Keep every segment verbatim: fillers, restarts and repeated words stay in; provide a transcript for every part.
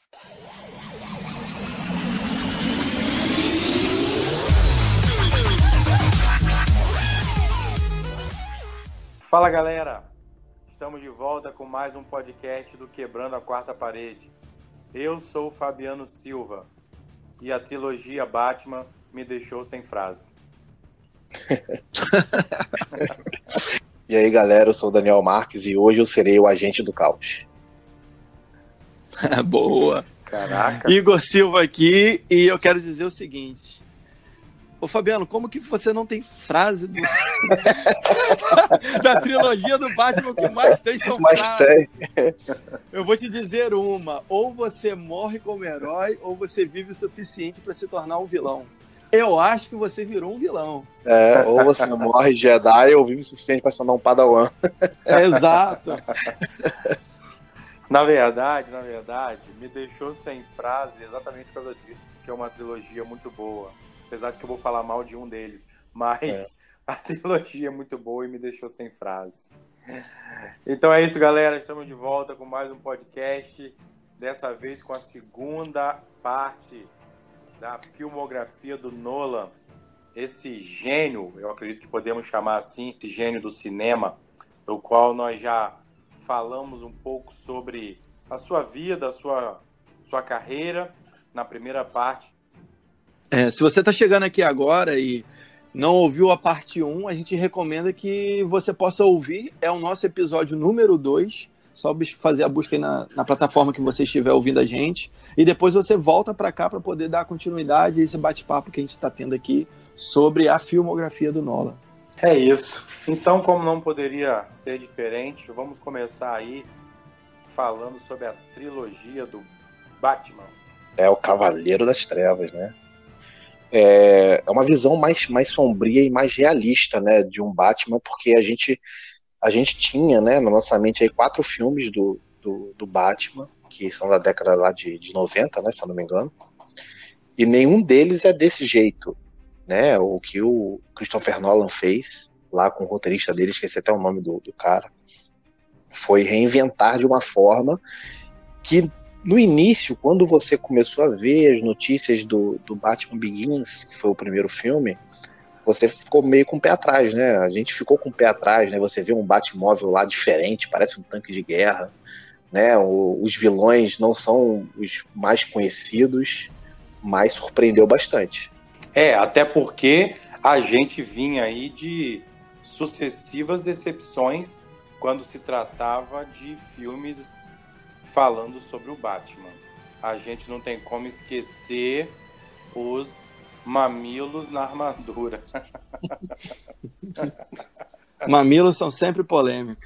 Fala galera, estamos de volta com mais um podcast do Quebrando a Quarta Parede. Eu sou o Fabiano Silva e a trilogia Batman me deixou sem frase. E aí galera, eu sou o Daniel Marques e hoje eu serei o agente do caos. Boa! Caraca! Igor Silva aqui e eu quero dizer o seguinte... Ô Fabiano, como que você não tem frase do... da trilogia do Batman que mais tem são mais frases? Tem. Eu vou te dizer uma, ou você morre como herói, ou você vive o suficiente para se tornar um vilão. Eu acho que você virou um vilão. É, ou você morre Jedi ou vive o suficiente para se tornar um Padawan. É, exato. Na verdade, na verdade, me deixou sem frase exatamente por causa disso, porque é uma trilogia muito boa. Apesar de que eu vou falar mal de um deles. Mas é. A trilogia é muito boa e me deixou sem frase. Então é isso, galera. Estamos de volta com mais um podcast. Dessa vez com a segunda parte da filmografia do Nolan. Esse gênio, eu acredito que podemos chamar assim, esse gênio do cinema, do qual nós já falamos um pouco sobre a sua vida, a sua, sua carreira, na primeira parte. É, se você está chegando aqui agora e não ouviu a parte um, a gente recomenda que você possa ouvir. É o nosso episódio número dois. Só fazer a busca aí na, na plataforma que você estiver ouvindo a gente. E depois você volta para cá para poder dar continuidade a esse bate-papo que a gente está tendo aqui sobre a filmografia do Nolan. É isso. Então, como não poderia ser diferente, vamos começar aí falando sobre a trilogia do Batman. É o Cavaleiro das Trevas, né? É uma visão mais, mais sombria e mais realista, né, de um Batman, porque a gente, a gente tinha, né, no lançamento aí quatro filmes do, do, do Batman, que são da década lá de, de noventa, né, se eu não me engano, e nenhum deles é desse jeito, né, o que o Christopher Nolan fez lá com o roteirista dele, esqueci até o nome do, do cara, foi reinventar de uma forma que no início, quando você começou a ver as notícias do, do Batman Begins, que foi o primeiro filme, você ficou meio com o pé atrás, né? A gente ficou com o pé atrás, né? Você vê um Batmóvel lá diferente, parece um tanque de guerra, né? O, os vilões não são os mais conhecidos, mas surpreendeu bastante. É, até porque a gente vinha aí de sucessivas decepções quando se tratava de filmes falando sobre o Batman. A gente não tem como esquecer os mamilos na armadura. Mamilos são sempre polêmicos.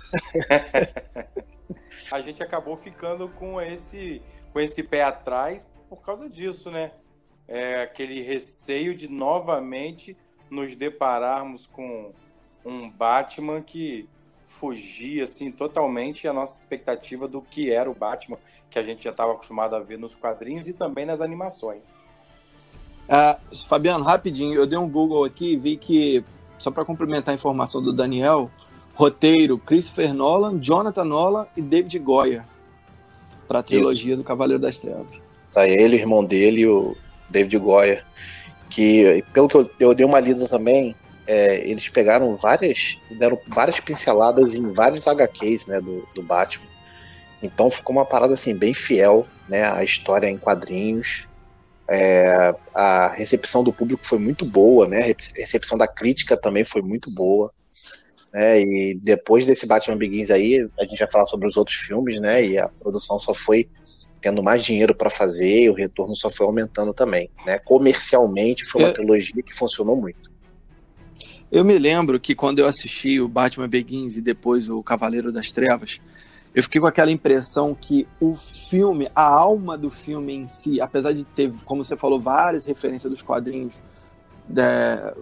A gente acabou ficando com esse, com esse pé atrás por causa disso, né? É aquele receio de novamente nos depararmos com um Batman que fugir assim, totalmente a nossa expectativa do que era o Batman, que a gente já estava acostumado a ver nos quadrinhos e também nas animações. Ah, Fabiano, rapidinho, eu dei um Google aqui e vi que, só para complementar a informação do Daniel, roteiro Christopher Nolan, Jonathan Nolan e David Goyer para a trilogia Isso. do Cavaleiro das Trevas. Tá ele, o irmão dele, o David Goyer, que pelo que eu, eu dei uma lida também, É, eles pegaram várias, deram várias pinceladas em vários H Qs, né, do, do Batman. Então ficou uma parada assim, bem fiel, né, à história em quadrinhos. É, a recepção do público foi muito boa, né, a recepção da crítica também foi muito boa. Né, e depois desse Batman Begins aí, a gente vai falar sobre os outros filmes, né, e a produção só foi tendo mais dinheiro para fazer e o retorno só foi aumentando também. Né. Comercialmente foi uma é. trilogia que funcionou muito. Eu me lembro que quando eu assisti o Batman Begins e depois o Cavaleiro das Trevas, eu fiquei com aquela impressão que o filme, a alma do filme em si, apesar de ter, como você falou, várias referências dos quadrinhos de,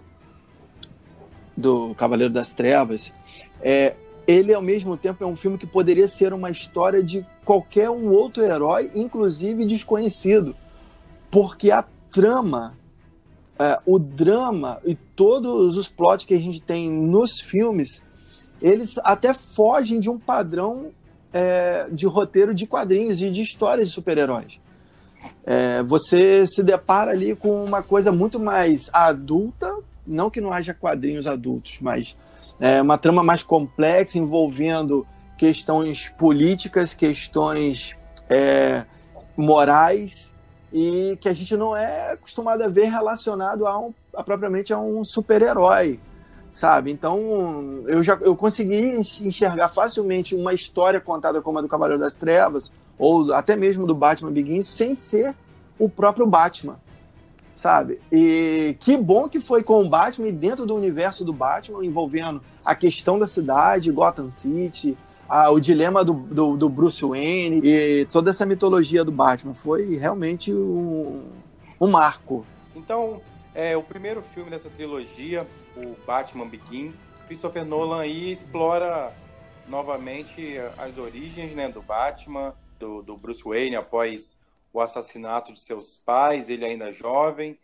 do Cavaleiro das Trevas, é, ele ao mesmo tempo é um filme que poderia ser uma história de qualquer um outro herói, inclusive desconhecido, porque a trama, é, o drama e todos os plots que a gente tem nos filmes, eles até fogem de um padrão é, de roteiro de quadrinhos e de histórias de super-heróis. é, você se depara ali com uma coisa muito mais adulta, não que não haja quadrinhos adultos, mas é uma trama mais complexa, envolvendo questões políticas, questões é, morais, e que a gente não é acostumado a ver relacionado a, um, a propriamente a um super-herói, sabe? Então, eu já eu consegui enxergar facilmente uma história contada como a do Cavaleiro das Trevas, ou até mesmo do Batman Begins, sem ser o próprio Batman, sabe? E que bom que foi com o Batman e dentro do universo do Batman, envolvendo a questão da cidade, Gotham City, a, o dilema do, do, do Bruce Wayne e toda essa mitologia do Batman. Foi realmente um, um marco. Então, é, o primeiro filme dessa trilogia, o Batman Begins, Christopher Nolan aí explora novamente as origens, né, do Batman, do, do Bruce Wayne após o assassinato de seus pais, ele ainda jovem,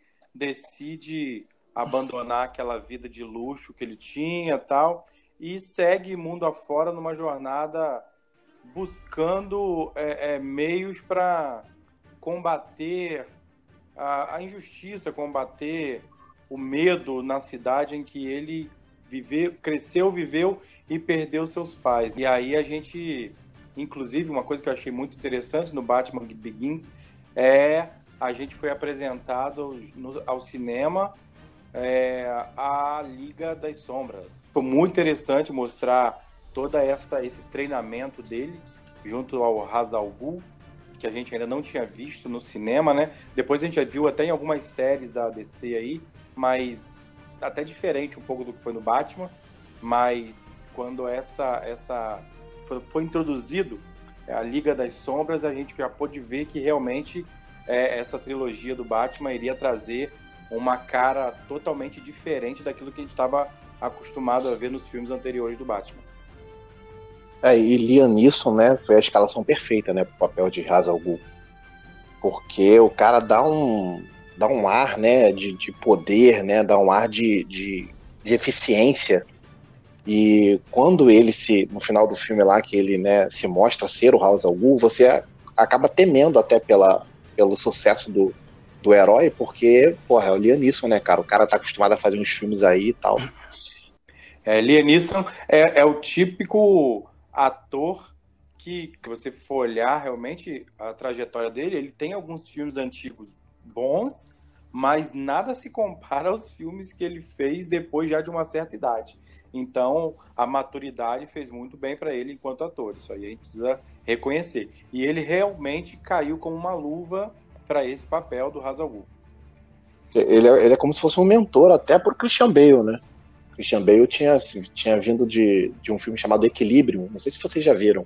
decide abandonar aquela vida de luxo que ele tinha tal, e segue mundo afora numa jornada buscando é, é, meios para combater a, a injustiça, combater o medo na cidade em que ele viveu, cresceu, viveu e perdeu seus pais. E aí a gente, inclusive, uma coisa que eu achei muito interessante no Batman Begins é a gente foi apresentado no, ao cinema é, a Liga das Sombras. Foi muito interessante mostrar toda essa esse treinamento dele junto ao Ra's al Ghul, que a gente ainda não tinha visto no cinema, né? Depois a gente já viu até em algumas séries da D C aí, mas até diferente um pouco do que foi no Batman, mas quando essa, essa foi, foi introduzido a Liga das Sombras, a gente já pôde ver que realmente é, essa trilogia do Batman iria trazer uma cara totalmente diferente daquilo que a gente estava acostumado a ver nos filmes anteriores do Batman. É, e Liam Neeson, né, foi a escalação perfeita, né, pro papel de Ra's al Ghul, porque o cara dá um dá um ar, né, de, de poder, né, dá um ar de, de, de eficiência. E quando ele se, no final do filme lá, que ele, né, se mostra ser o Ra's al Ghul, você acaba temendo até pela, pelo sucesso do, do herói, porque, porra, é o Liam Neeson, né, cara? O cara tá acostumado a fazer uns filmes aí e tal. É, Liam Neeson é, é o típico ator que, que você for olhar realmente a trajetória dele, ele tem alguns filmes antigos bons, mas nada se compara aos filmes que ele fez depois já de uma certa idade. Então, a maturidade fez muito bem para ele enquanto ator. Isso aí a gente precisa reconhecer. E ele realmente caiu como uma luva para esse papel do Ra's al Ghul. Ele é, ele é como se fosse um mentor até pro Christian Bale, né? Christian Bale tinha, assim, tinha vindo de, de um filme chamado Equilibrium. Não sei se vocês já viram.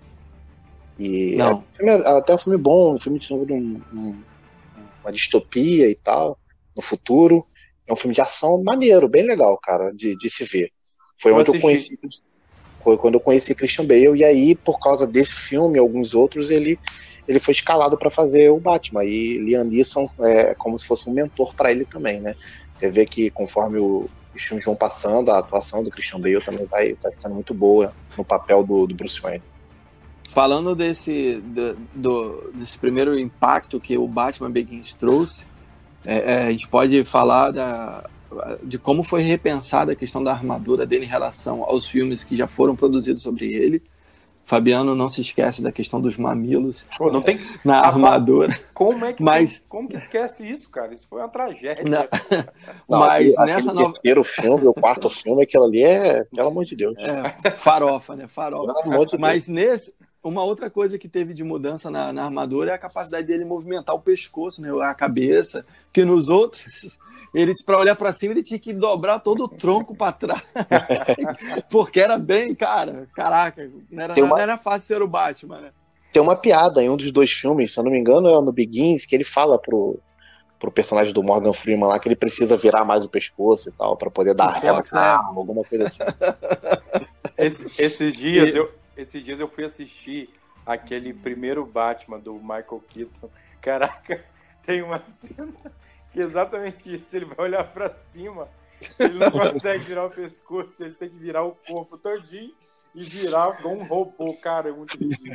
E Não. É, é até um filme bom, um filme sobre um, um, uma distopia e tal, no futuro. É um filme de ação maneiro, bem legal, cara, de, de se ver. Foi Eu onde assisti. eu conheci, foi quando eu conheci Christian Bale, e aí, por causa desse filme e alguns outros, ele, ele foi escalado para fazer o Batman. E Liam Neeson é como se fosse um mentor para ele também, né? Você vê que conforme o, os filmes vão passando, a atuação do Christian Bale também vai, vai ficando muito boa no papel do, do Bruce Wayne. Falando desse, do, do, desse primeiro impacto que o Batman Begins trouxe, é, é, a gente pode falar da, de como foi repensada a questão da armadura dele em relação aos filmes que já foram produzidos sobre ele. Fabiano não se esquece da questão dos mamilos. Pô, não tem na armadura. Como é que mas tem, como que esquece isso, cara? Isso foi uma tragédia. Na... Não, mas aquele, nessa aquele nova... terceiro filme, o quarto filme, aquilo ali é, pelo amor de Deus. É, farofa, né? Farofa. Pelo amor de mas nesse, uma outra coisa que teve de mudança na, na armadura é a capacidade dele movimentar o pescoço, né? A cabeça, que nos outros ele, para olhar para cima, ele tinha que dobrar todo o tronco para trás. Porque era bem, cara, caraca, não era, uma... não era fácil ser o Batman, né? Tem uma piada em um dos dois filmes, se eu não me engano, é no Begins, que ele fala pro, pro personagem do Morgan Freeman lá que ele precisa virar mais o pescoço e tal, para poder dar ré na arma, alguma coisa assim. Esse, esses, dias, e... eu, esses dias eu fui assistir aquele primeiro Batman do Michael Keaton. Caraca, tem uma cena... que é exatamente isso, ele vai olhar pra cima, ele não consegue virar o pescoço, ele tem que virar o corpo todinho e virar como um robô, cara, é muito ridículo.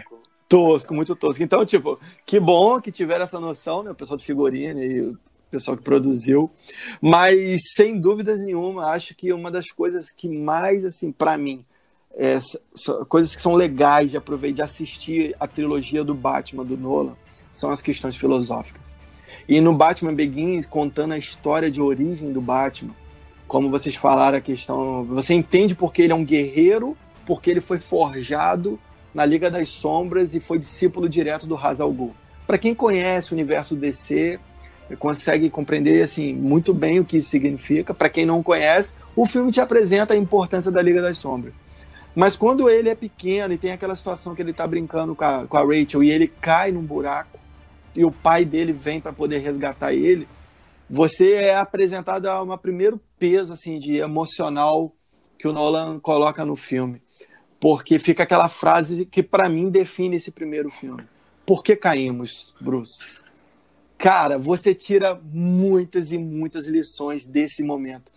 tosco, muito tosco. Então, tipo, que bom que tiveram essa noção, né? O pessoal de figurino e o pessoal que produziu. Mas, sem dúvidas nenhuma, acho que uma das coisas que mais, assim, pra mim, é, coisas que são legais de aproveitar, de assistir a trilogia do Batman, do Nolan, são as questões filosóficas. E no Batman Begins, contando a história de origem do Batman, como vocês falaram, a questão... Você entende porque ele é um guerreiro, porque ele foi forjado na Liga das Sombras e foi discípulo direto do Ra's al Ghul. Para quem conhece o universo D C, consegue compreender assim, muito bem o que isso significa. Para quem não conhece, o filme te apresenta a importância da Liga das Sombras. Mas quando ele é pequeno e tem aquela situação que ele está brincando com a, com a Rachel e ele cai num buraco e o pai dele vem para poder resgatar ele, você é apresentado a um primeiro peso assim, de emocional que o Nolan coloca no filme. Porque fica aquela frase que, para mim, define esse primeiro filme. Por que caímos, Bruce? Cara, você tira muitas e muitas lições desse momento.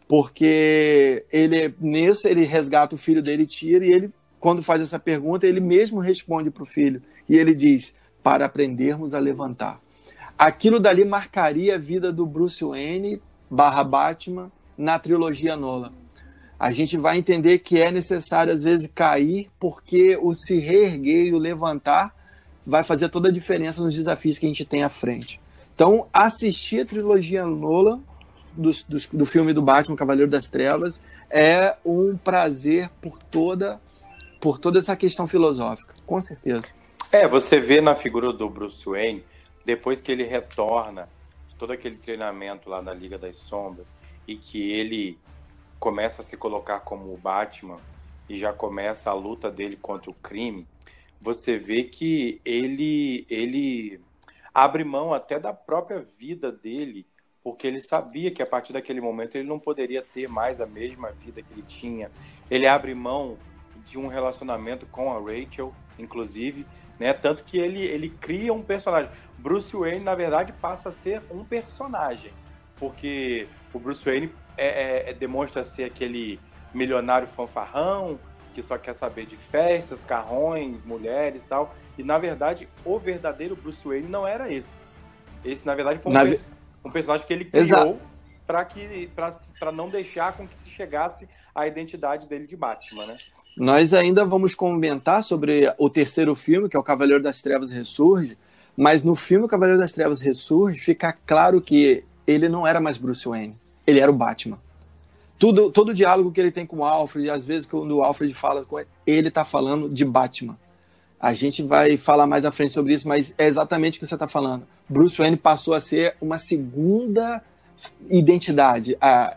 Porque ele, nisso, ele resgata o filho dele, tira, e ele, quando faz essa pergunta, ele mesmo responde para o filho. E ele diz, para aprendermos a levantar. Aquilo dali marcaria a vida do Bruce Wayne barra Batman na trilogia Nolan. A gente vai entender que é necessário, às vezes, cair, porque o se reerguer e o levantar vai fazer toda a diferença nos desafios que a gente tem à frente. Então, assistir a trilogia Nolan, do, do, do filme do Batman, Cavaleiro das Trevas, é um prazer por toda, por toda essa questão filosófica, com certeza. É, você vê na figura do Bruce Wayne, depois que ele retorna de todo aquele treinamento lá na Liga das Sombras, e que ele começa a se colocar como o Batman e já começa a luta dele contra o crime, você vê que ele, ele abre mão até da própria vida dele, porque ele sabia que a partir daquele momento ele não poderia ter mais a mesma vida que ele tinha. Ele abre mão de um relacionamento com a Rachel, inclusive, né? Tanto que ele, ele cria um personagem. Bruce Wayne, na verdade, passa a ser um personagem, porque o Bruce Wayne É, é, demonstra ser aquele milionário fanfarrão que só quer saber de festas, carrões, mulheres e tal. E, na verdade, o verdadeiro Bruce Wayne não era esse. Esse, na verdade, foi um, per- um personagem que ele criou para que, para não deixar com que se chegasse à identidade dele de Batman, né? Nós ainda vamos comentar sobre o terceiro filme, que é o Cavaleiro das Trevas Ressurge, mas no filme O Cavaleiro das Trevas Ressurge fica claro que ele não era mais Bruce Wayne. Ele era o Batman. Tudo, todo o diálogo que ele tem com o Alfred, às vezes quando o Alfred fala com ele, ele está falando de Batman. A gente vai falar mais à frente sobre isso, mas é exatamente o que você está falando. Bruce Wayne passou a ser uma segunda identidade. Ah,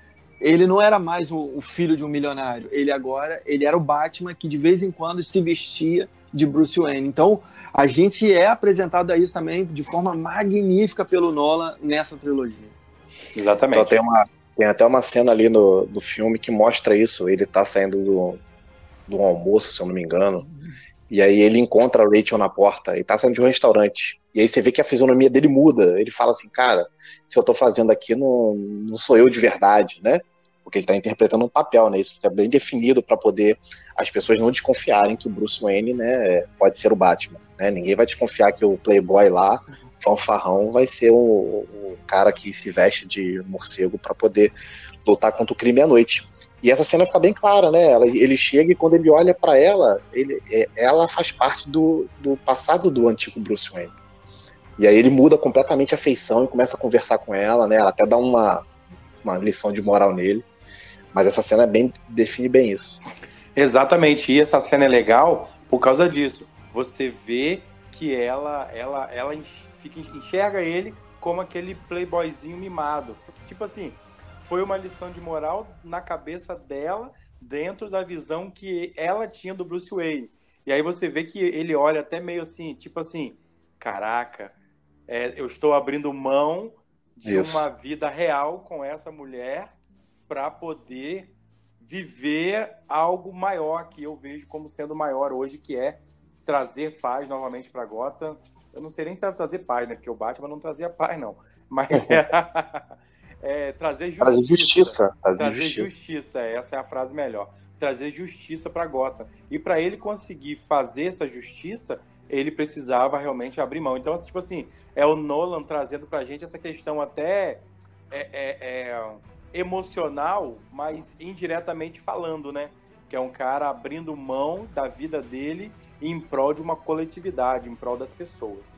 ele não era mais o, o filho de um milionário. Ele agora, ele era o Batman que de vez em quando se vestia de Bruce Wayne. Então, a gente é apresentado a isso também de forma magnífica pelo Nolan nessa trilogia. Exatamente. Então tem, uma, tem até uma cena ali no, do filme que mostra isso. Ele tá saindo do, do almoço, se eu não me engano, e aí ele encontra a Rachel na porta e tá saindo de um restaurante. E aí você vê que a fisionomia dele muda. Ele fala assim, cara, se eu tô fazendo aqui, não, não sou eu de verdade, né? Porque ele tá interpretando um papel, né? Isso fica bem definido para poder as pessoas não desconfiarem que o Bruce Wayne, né, pode ser o Batman, né? Ninguém vai desconfiar que o playboy lá, fanfarrão, vai ser o, o cara que se veste de morcego para poder lutar contra o crime à noite. E essa cena fica bem clara, né? Ela, ele chega e quando ele olha para ela, ele, ela faz parte do, do passado do antigo Bruce Wayne. E aí ele muda completamente a feição e começa a conversar com ela, né? Ela até dá uma, uma lição de moral nele. Mas essa cena é bem, define bem isso. Exatamente. E essa cena é legal por causa disso. Você vê que ela, ela, ela fica, enxerga ele como aquele playboyzinho mimado. Tipo assim, foi uma lição de moral na cabeça dela, dentro da visão que ela tinha do Bruce Wayne. E aí você vê que ele olha até meio assim, tipo assim, caraca, é, eu estou abrindo mão de Isso. uma vida real com essa mulher para poder viver algo maior, que eu vejo como sendo maior hoje, que é trazer paz novamente para Gotham. Eu não sei nem se era trazer paz, né? Porque o Batman não trazia paz, não. Mas era, é, trazer justiça. Trazer justiça. Trazer, trazer justiça. justiça, essa é a frase melhor. Trazer justiça para Gotham. E para ele conseguir fazer essa justiça, ele precisava realmente abrir mão. Então, tipo assim, é o Nolan trazendo pra gente essa questão até é, é, é, emocional, mas indiretamente falando, né? Que é um cara abrindo mão da vida dele em prol de uma coletividade, em prol das pessoas.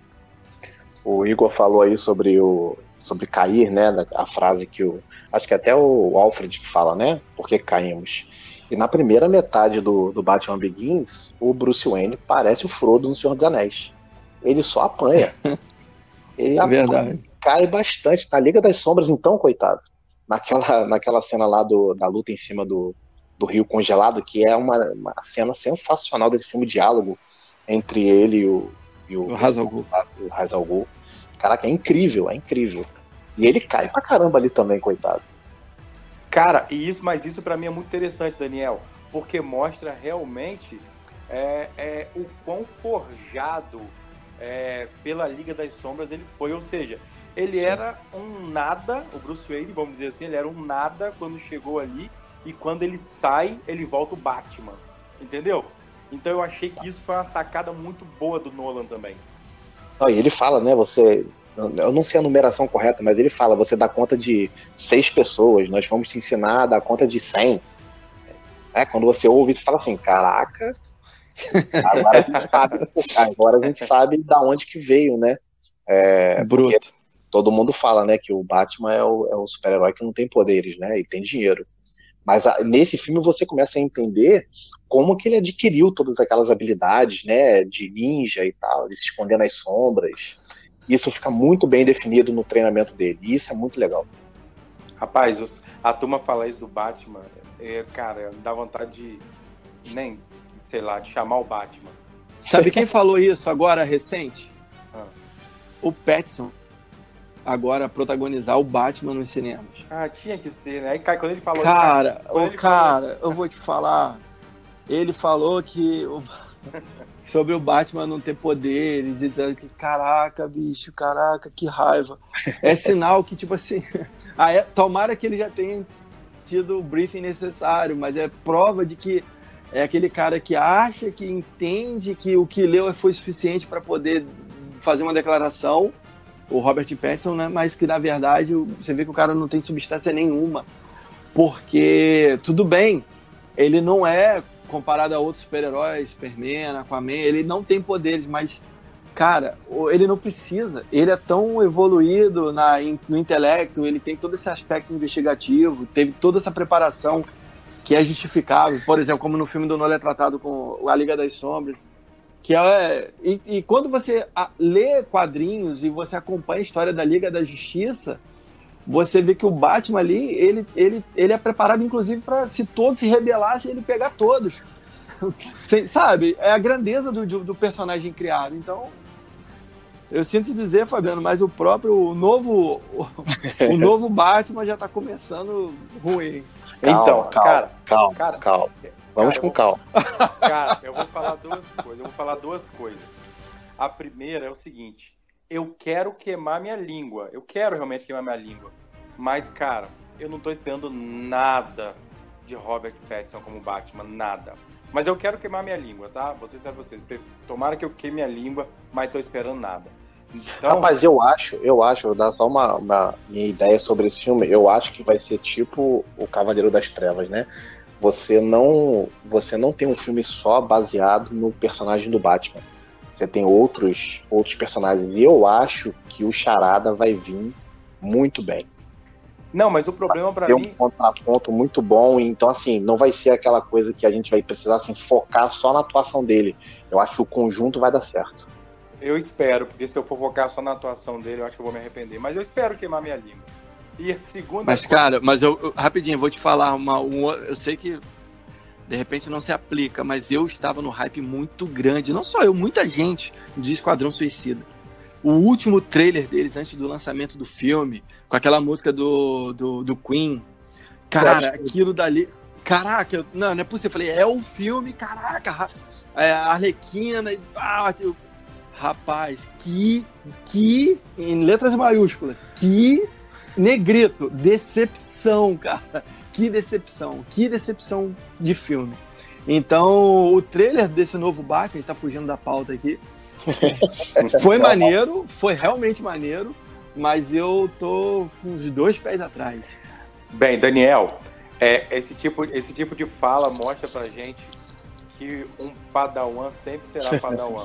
O Igor falou aí sobre o sobre cair, né? A frase que o acho que até o Alfred que fala, né? Por que caímos? E na primeira metade do, do Batman Begins, o Bruce Wayne parece o Frodo no Senhor dos Anéis. Ele só apanha. Ele é apanha, verdade. Cai bastante. Na Liga das Sombras, então, coitado. Naquela, naquela cena lá do, da luta em cima do, do rio congelado, que é uma, uma cena sensacional desse filme, diálogo entre ele e o, e o, o Ra's al Ghul. O Ra's al Ghul. Caraca, é incrível, é incrível. E ele cai pra caramba ali também, coitado. Cara, e isso, mas isso pra mim é muito interessante, Daniel, porque mostra realmente é, é, o quão forjado é, pela Liga das Sombras ele foi, ou seja, ele Sim. era um nada, o Bruce Wayne, vamos dizer assim, ele era um nada quando chegou ali, e quando ele sai, ele volta o Batman, entendeu? Então eu achei que isso foi uma sacada muito boa do Nolan também. E ele fala, né, você... Eu não sei a numeração correta, mas ele fala, você dá conta de seis pessoas, nós vamos te ensinar a dar conta de cem. É, quando você ouve isso, fala assim, caraca, agora a gente sabe, agora a gente sabe da onde que veio, né? É, Bruto. Todo mundo fala, né, que o Batman é o, é o super-herói que não tem poderes, né, e tem dinheiro. Mas a, nesse filme você começa a entender como que ele adquiriu todas aquelas habilidades, né, de ninja e tal, de se esconder nas sombras. Isso fica muito bem definido no treinamento dele. E isso é muito legal. Rapaz, os, a turma fala isso do Batman, é, cara, dá vontade de, nem, sei lá, de chamar o Batman. Sabe quem falou isso agora, recente? Ah. O Pattinson. Agora protagonizar o Batman nos cinemas. Ah, tinha que ser, né? Aí, quando ele falou... Cara, isso, o cara, falou... eu vou te falar, ele falou que... O... sobre o Batman não ter poderes, e caraca, bicho, caraca, que raiva. É sinal que, tipo assim, tomara que ele já tenha tido o briefing necessário, mas é prova de que é aquele cara que acha, que entende que o que leu foi suficiente para poder fazer uma declaração, o Robert Pattinson, né? Mas que, na verdade, você vê que o cara não tem substância nenhuma, porque, tudo bem, ele não é... comparado a outros super-heróis, Superman, Aquaman, ele não tem poderes, mas, cara, ele não precisa. Ele é tão evoluído na, no intelecto, ele tem todo esse aspecto investigativo, teve toda essa preparação que é justificável. Por exemplo, como no filme do Nolan é tratado com A Liga das Sombras. Que é, e, e quando você lê quadrinhos e você acompanha a história da Liga da Justiça, você vê que o Batman ali, ele, ele, ele é preparado, inclusive, para, se todos se rebelassem, ele pegar todos. Sem, sabe? É a grandeza do, do personagem criado. Então, eu sinto dizer, Fabiano, mas o próprio o novo, o, o novo Batman já está começando ruim. Calma, então, calma, cara, calma, cara, calma. Vamos cara, com calma. Cara, eu vou falar duas coisas. Eu vou falar duas coisas. A primeira é o seguinte... Eu quero queimar minha língua. Eu quero realmente queimar minha língua. Mas, cara, eu não tô esperando nada de Robert Pattinson como Batman. Nada. Mas eu quero queimar minha língua, tá? Vocês sabem vocês. Tomara que eu queime minha língua, mas tô esperando nada. Então... Rapaz, eu acho, eu acho, vou dar só uma, uma minha ideia sobre esse filme. Eu acho que vai ser tipo o Cavaleiro das Trevas, né? Você não, você não tem um filme só baseado no personagem do Batman. Você tem outros, outros personagens. E eu acho que o Charada vai vir muito bem. Não, mas o problema pra mim... mim... Tem um contraponto muito bom. Então, assim, não vai ser aquela coisa que a gente vai precisar assim, focar só na atuação dele. Eu acho que o conjunto vai dar certo. Eu espero, porque se eu for focar só na atuação dele, eu acho que eu vou me arrepender. Mas eu espero queimar minha língua. E a segunda... Mas, cara, mas eu, eu rapidinho, eu vou te falar uma... Um, eu sei que... De repente não se aplica, mas eu estava no hype muito grande. Não só eu, muita gente de Esquadrão Suicida. O último trailer deles, antes do lançamento do filme, com aquela música do, do, do Queen. Cara, aquilo dali... Caraca, eu, não, não é possível. Eu falei, é o filme, caraca. É, a Arlequina... Ah, eu, rapaz, que... Que... Em letras maiúsculas. Que Negrito, decepção, cara. Que decepção, que decepção de filme. Então, o trailer desse novo Batman, a gente tá fugindo da pauta aqui, foi maneiro, foi realmente maneiro, mas eu tô com os dois pés atrás. Bem, Daniel, é, esse, tipo, esse tipo de fala mostra pra gente que um padawan sempre será padawan.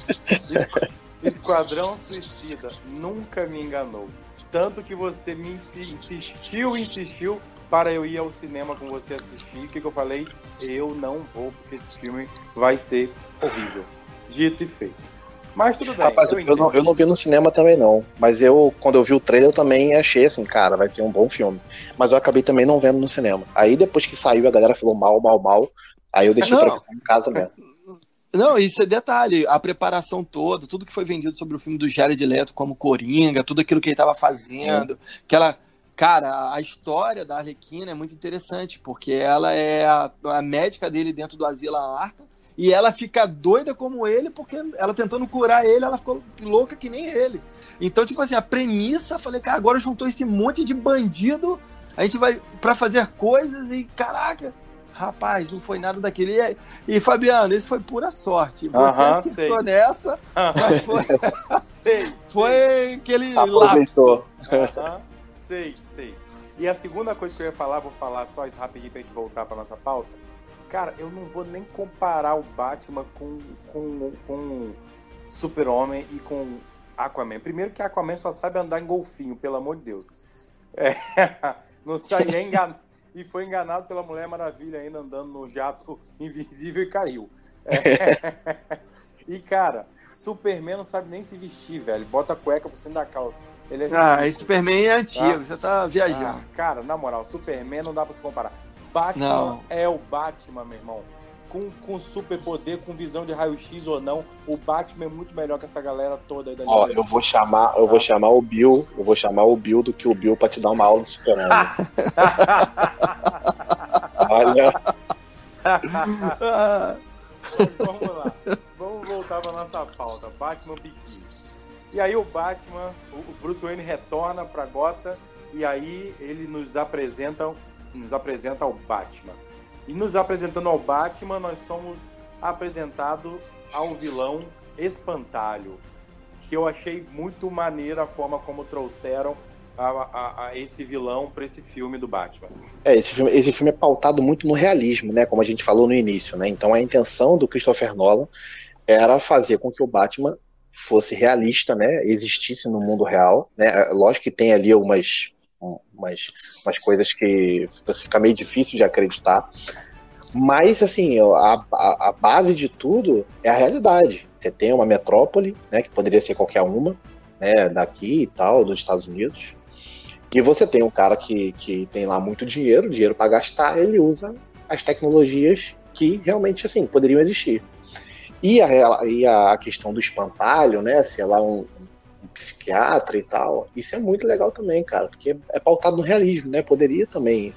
Esquadrão Suicida nunca me enganou. Tanto que você me insistiu, insistiu para eu ir ao cinema com você assistir. O que, que eu falei? Eu não vou, porque esse filme vai ser horrível. Dito e feito. Mas tudo bem. Rapaz, eu, eu, não, eu não vi no cinema também não. Mas eu, quando eu vi o trailer, eu também achei assim, cara, vai ser um bom filme. Mas eu acabei também não vendo no cinema. Aí depois que saiu, a galera falou mal, mal, mal. Aí eu deixei não. pra ficar em casa mesmo. Não, isso é detalhe, a preparação toda, tudo que foi vendido sobre o filme do Jared Leto como Coringa, tudo aquilo que ele estava fazendo, é. aquela... Cara, a história da Arlequina é muito interessante, porque ela é a, a médica dele dentro do Asilo Arkham, e ela fica doida como ele, porque ela tentando curar ele, ela ficou louca que nem ele. Então, tipo assim, a premissa, falei, cara, agora juntou esse monte de bandido, a gente vai pra fazer coisas e, caraca... Rapaz, não foi nada daquele. E, e Fabiano, isso foi pura sorte. Você uh-huh, acertou sei. nessa, uh-huh. mas foi, sei, foi sei. aquele lapso. Uh-huh. Sei, sei. E a segunda coisa que eu ia falar, vou falar só isso rapidinho pra gente voltar pra nossa pauta. Cara, eu não vou nem comparar o Batman com, com, com Super-Homem e com Aquaman. Primeiro que Aquaman só sabe andar em golfinho, pelo amor de Deus. É, não sai nem enganado. E foi enganado pela Mulher Maravilha ainda andando no jato invisível e caiu. É. E, cara, Superman não sabe nem se vestir, velho. Bota a cueca por cima da calça. Ele é ah, esse Superman é antigo, ah. você tá viajando. Ah, cara, na moral, Superman não dá pra se comparar. Batman não. é o Batman, meu irmão. Com, com superpoder, com visão de raio-x ou não, o Batman é muito melhor que essa galera toda aí da Ó, eu vou chamar, eu ah. vou chamar o Bill, eu vou chamar o Bill do que o Bill pra te dar uma aula de Superman. Olha. Vamos lá. Vamos voltar pra nossa pauta. Batman Begins. E aí o Batman, o Bruce Wayne retorna pra Gotham e aí ele nos apresenta, nos apresenta o Batman. E nos apresentando ao Batman, nós somos apresentados ao vilão Espantalho, que eu achei muito maneira a forma como trouxeram a, a, a esse vilão para esse filme do Batman. É, esse filme, esse filme é pautado muito no realismo, né? Como a gente falou no início, né? Então a intenção do Christopher Nolan era fazer com que o Batman fosse realista, né? Existisse no mundo real, né? Lógico que tem ali umas Umas, umas coisas que fica meio difícil de acreditar, mas assim, a, a, a base de tudo é a realidade. Você tem uma metrópole, né, que poderia ser qualquer uma, né, daqui e tal, dos Estados Unidos, e você tem um cara que, que tem lá muito dinheiro, dinheiro para gastar, ele usa as tecnologias que realmente assim, poderiam existir. E a, e a questão do espantalho, né, sei lá, um psiquiatra e tal, isso é muito legal também, cara, porque é pautado no realismo, né? Poderia também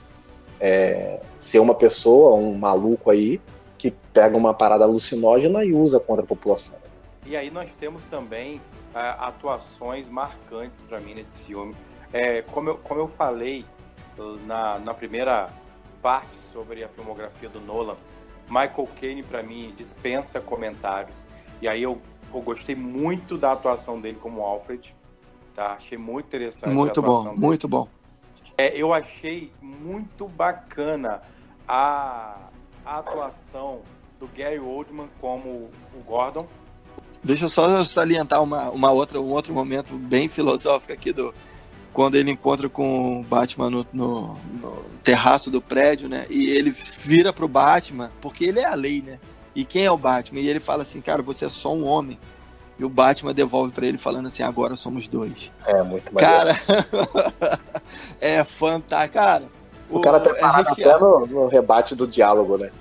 é, ser uma pessoa, um maluco aí, que pega uma parada alucinógena e usa contra a população. E aí nós temos também é, atuações marcantes para mim nesse filme. É, como, eu, como eu falei na, na primeira parte sobre a filmografia do Nolan, Michael Caine, para mim, dispensa comentários. E aí eu Eu gostei muito da atuação dele como Alfred, tá? Achei muito interessante. Muito a atuação bom, dele. muito bom. É, eu achei muito bacana a, a atuação do Gary Oldman como o Gordon. Deixa eu só salientar uma, uma outra, um outro momento bem filosófico aqui do quando ele encontra com o Batman no, no, no terraço do prédio, né? E ele vira pro Batman, porque ele é a lei, né? E quem é o Batman? E ele fala assim, cara, você é só um homem. E o Batman devolve pra ele falando assim, agora somos dois. É, muito maneiro. Cara, é fantástico. Cara, o, o cara preparado é até no, no rebate do diálogo, né?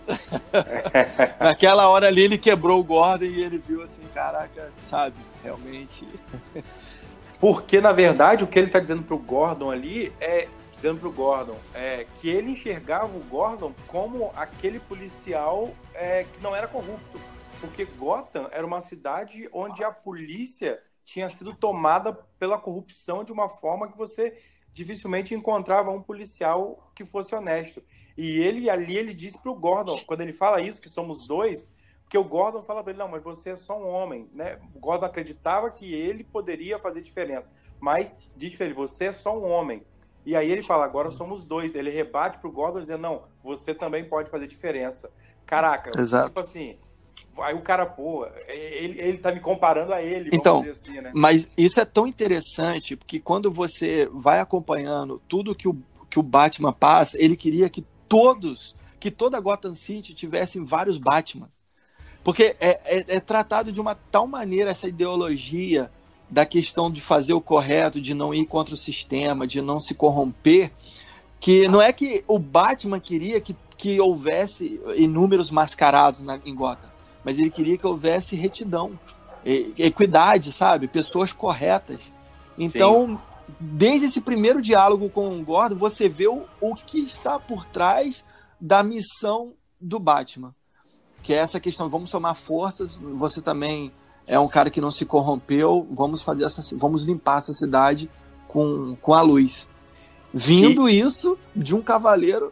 Naquela hora ali ele quebrou o Gordon e ele viu assim, caraca, sabe, realmente. Porque, na verdade, o que ele tá dizendo pro Gordon ali é... dizendo pro Gordon, é, que ele enxergava o Gordon como aquele policial é, que não era corrupto. Porque Gotham era uma cidade onde a polícia tinha sido tomada pela corrupção de uma forma que você dificilmente encontrava um policial que fosse honesto. E ele ali, ele disse pro Gordon, quando ele fala isso, que somos dois, que o Gordon fala para ele, não, mas você é só um homem, né? O Gordon acreditava que ele poderia fazer diferença, mas diz para ele, você é só um homem. E aí ele fala, agora somos dois. Ele rebate pro Gordon dizendo, não, você também pode fazer diferença. Caraca, Exato. Tipo assim, aí o cara, pô, ele, ele tá me comparando a ele, então, vamos dizer assim, né? Mas isso é tão interessante, porque quando você vai acompanhando tudo que o, que o Batman passa, ele queria que todos, que toda Gotham City tivessem vários Batmans. Porque é, é, é tratado de uma tal maneira essa ideologia da questão de fazer o correto, de não ir contra o sistema, de não se corromper, que não é que o Batman queria que, que houvesse inúmeros mascarados na, em Gotham, mas ele queria que houvesse retidão, equidade, sabe? Pessoas corretas. Então, Sim. desde esse primeiro diálogo com o Gordon, você vê o, o que está por trás da missão do Batman. Que é essa questão, vamos somar forças, você também é um cara que não se corrompeu, vamos fazer essa, vamos limpar essa cidade com, com a luz. Vindo e... isso de um cavaleiro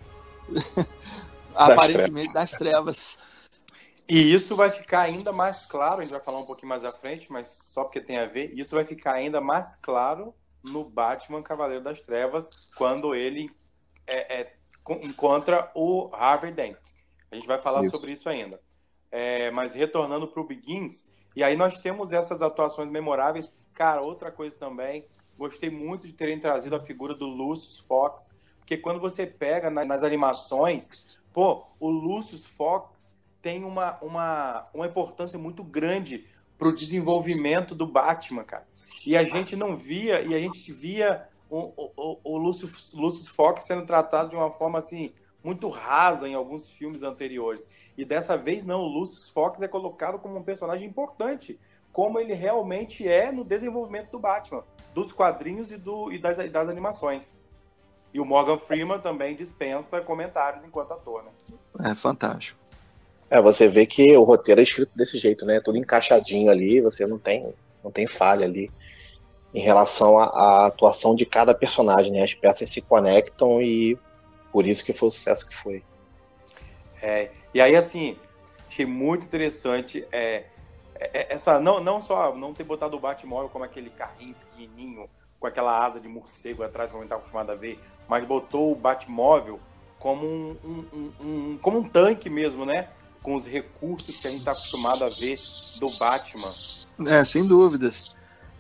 aparentemente das trevas. E isso vai ficar ainda mais claro, a gente vai falar um pouquinho mais à frente, mas só porque tem a ver, isso vai ficar ainda mais claro no Batman Cavaleiro das Trevas, quando ele é, é, encontra o Harvey Dent. A gente vai falar isso. sobre isso ainda. É, mas retornando para o Begins, e aí nós temos essas atuações memoráveis. Cara, outra coisa também, gostei muito de terem trazido a figura do Lucius Fox, porque quando você pega nas, nas animações, pô, o Lucius Fox tem uma, uma, uma importância muito grande para o desenvolvimento do Batman, cara. E a gente não via, e a gente via o, o, o Lucius, Lucius Fox sendo tratado de uma forma assim, muito rasa em alguns filmes anteriores. E dessa vez não, o Lucius Fox é colocado como um personagem importante, como ele realmente é no desenvolvimento do Batman, dos quadrinhos e, do, e das, das animações. E o Morgan Freeman também dispensa comentários enquanto ator, né? É fantástico. É, você vê que o roteiro é escrito desse jeito, né? Tudo encaixadinho ali, você não tem, não tem falha ali em relação à, à atuação de cada personagem, né? As peças se conectam e por isso que foi o sucesso que foi. É, e aí, assim, achei muito interessante é, é, essa, não, não só não ter botado o Batmóvel como aquele carrinho pequenininho, com aquela asa de morcego atrás, como a gente está acostumado a ver, mas botou o Batmóvel como um, um, um, um, como um tanque mesmo, né? Com os recursos que a gente está acostumado a ver do Batman. É, sem dúvidas.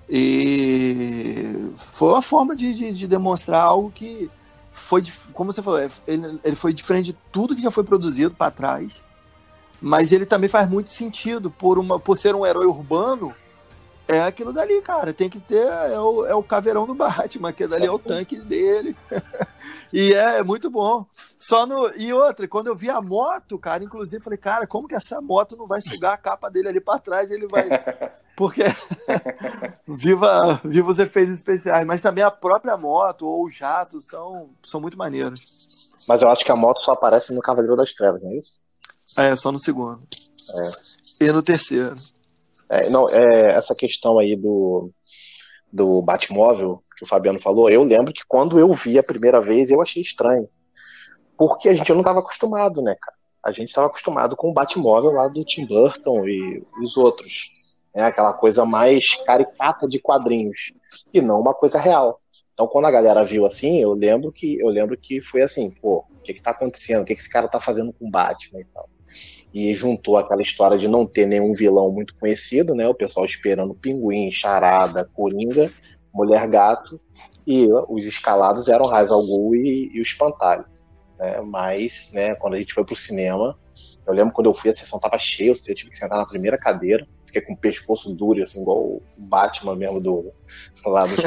E foi uma forma de, de, de demonstrar algo que foi, como você falou, ele, ele foi diferente de tudo que já foi produzido para trás, mas ele também faz muito sentido por, uma, por ser um herói urbano. É aquilo dali, cara, tem que ter, é o, é o caveirão do Batman, aquele dali é o tanque dele. E é, é muito bom. Só no, e outra, quando eu vi a moto, cara, inclusive, falei, cara, como que essa moto não vai sugar a capa dele ali pra trás? Ele vai. Porque. viva, viva os efeitos especiais. Mas também a própria moto ou o jato são, são muito maneiros. Mas eu acho que a moto só aparece no Cavaleiro das Trevas, não é isso? É, só no segundo. É. E no terceiro. É, não, é, essa questão aí do, do Batmóvel que o Fabiano falou, eu lembro que quando eu vi a primeira vez eu achei estranho, porque a gente não estava acostumado, né, cara? A gente estava acostumado com o Batmóvel lá do Tim Burton e os outros, né? Aquela coisa mais caricata de quadrinhos e não uma coisa real. Então quando a galera viu assim, eu lembro que eu lembro que foi assim, pô, o que que tá acontecendo? O que que esse cara tá fazendo com o Batman e tal? E juntou aquela história de não ter nenhum vilão muito conhecido, né? O pessoal esperando Pinguim, Charada, Coringa, Mulher Gato, e os escalados eram Ra's al Ghul e, e o Espantalho, né? Mas, né, quando a gente foi pro cinema, eu lembro quando eu fui, a sessão tava cheia, eu tive que sentar na primeira cadeira, fiquei com o pescoço duro, assim, igual o Batman mesmo do lá do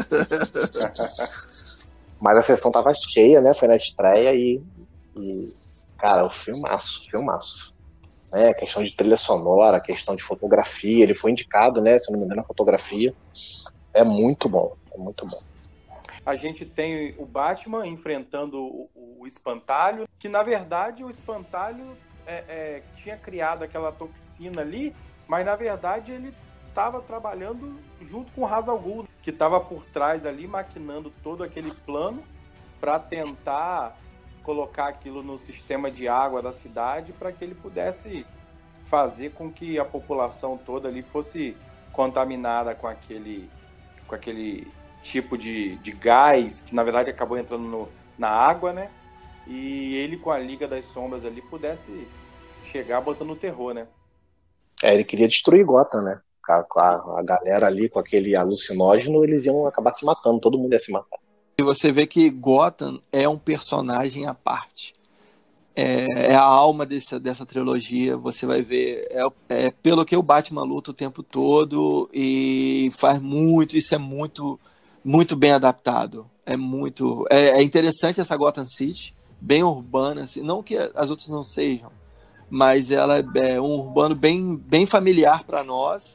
Mas a sessão tava cheia, né? Foi na estreia e, e cara, o filmaço, filmaço. Né, questão de trilha sonora, questão de fotografia, ele foi indicado, né, se não me engano, a fotografia é muito bom, é muito bom. A gente tem o Batman enfrentando o, o Espantalho, que na verdade o Espantalho é, é, tinha criado aquela toxina ali, mas na verdade ele estava trabalhando junto com o Ra's al Ghul. que estava por trás ali, maquinando todo aquele plano para tentar colocar aquilo no sistema de água da cidade para que ele pudesse fazer com que a população toda ali fosse contaminada com aquele, com aquele tipo de, de gás que na verdade acabou entrando no, na água, né? E ele com a Liga das Sombras ali pudesse chegar botando o terror, né? É, ele queria destruir Gotham, né? Com a, a galera ali, com aquele alucinógeno, eles iam acabar se matando, todo mundo ia se matar. E você vê que Gotham é um personagem à parte. É, é a alma desse, dessa trilogia. Você vai ver, é, é pelo que o Batman luta o tempo todo e faz muito, isso é muito, muito bem adaptado. É muito, é, é interessante essa Gotham City, bem urbana, assim, não que as outras não sejam, mas ela é um urbano bem, bem familiar para nós.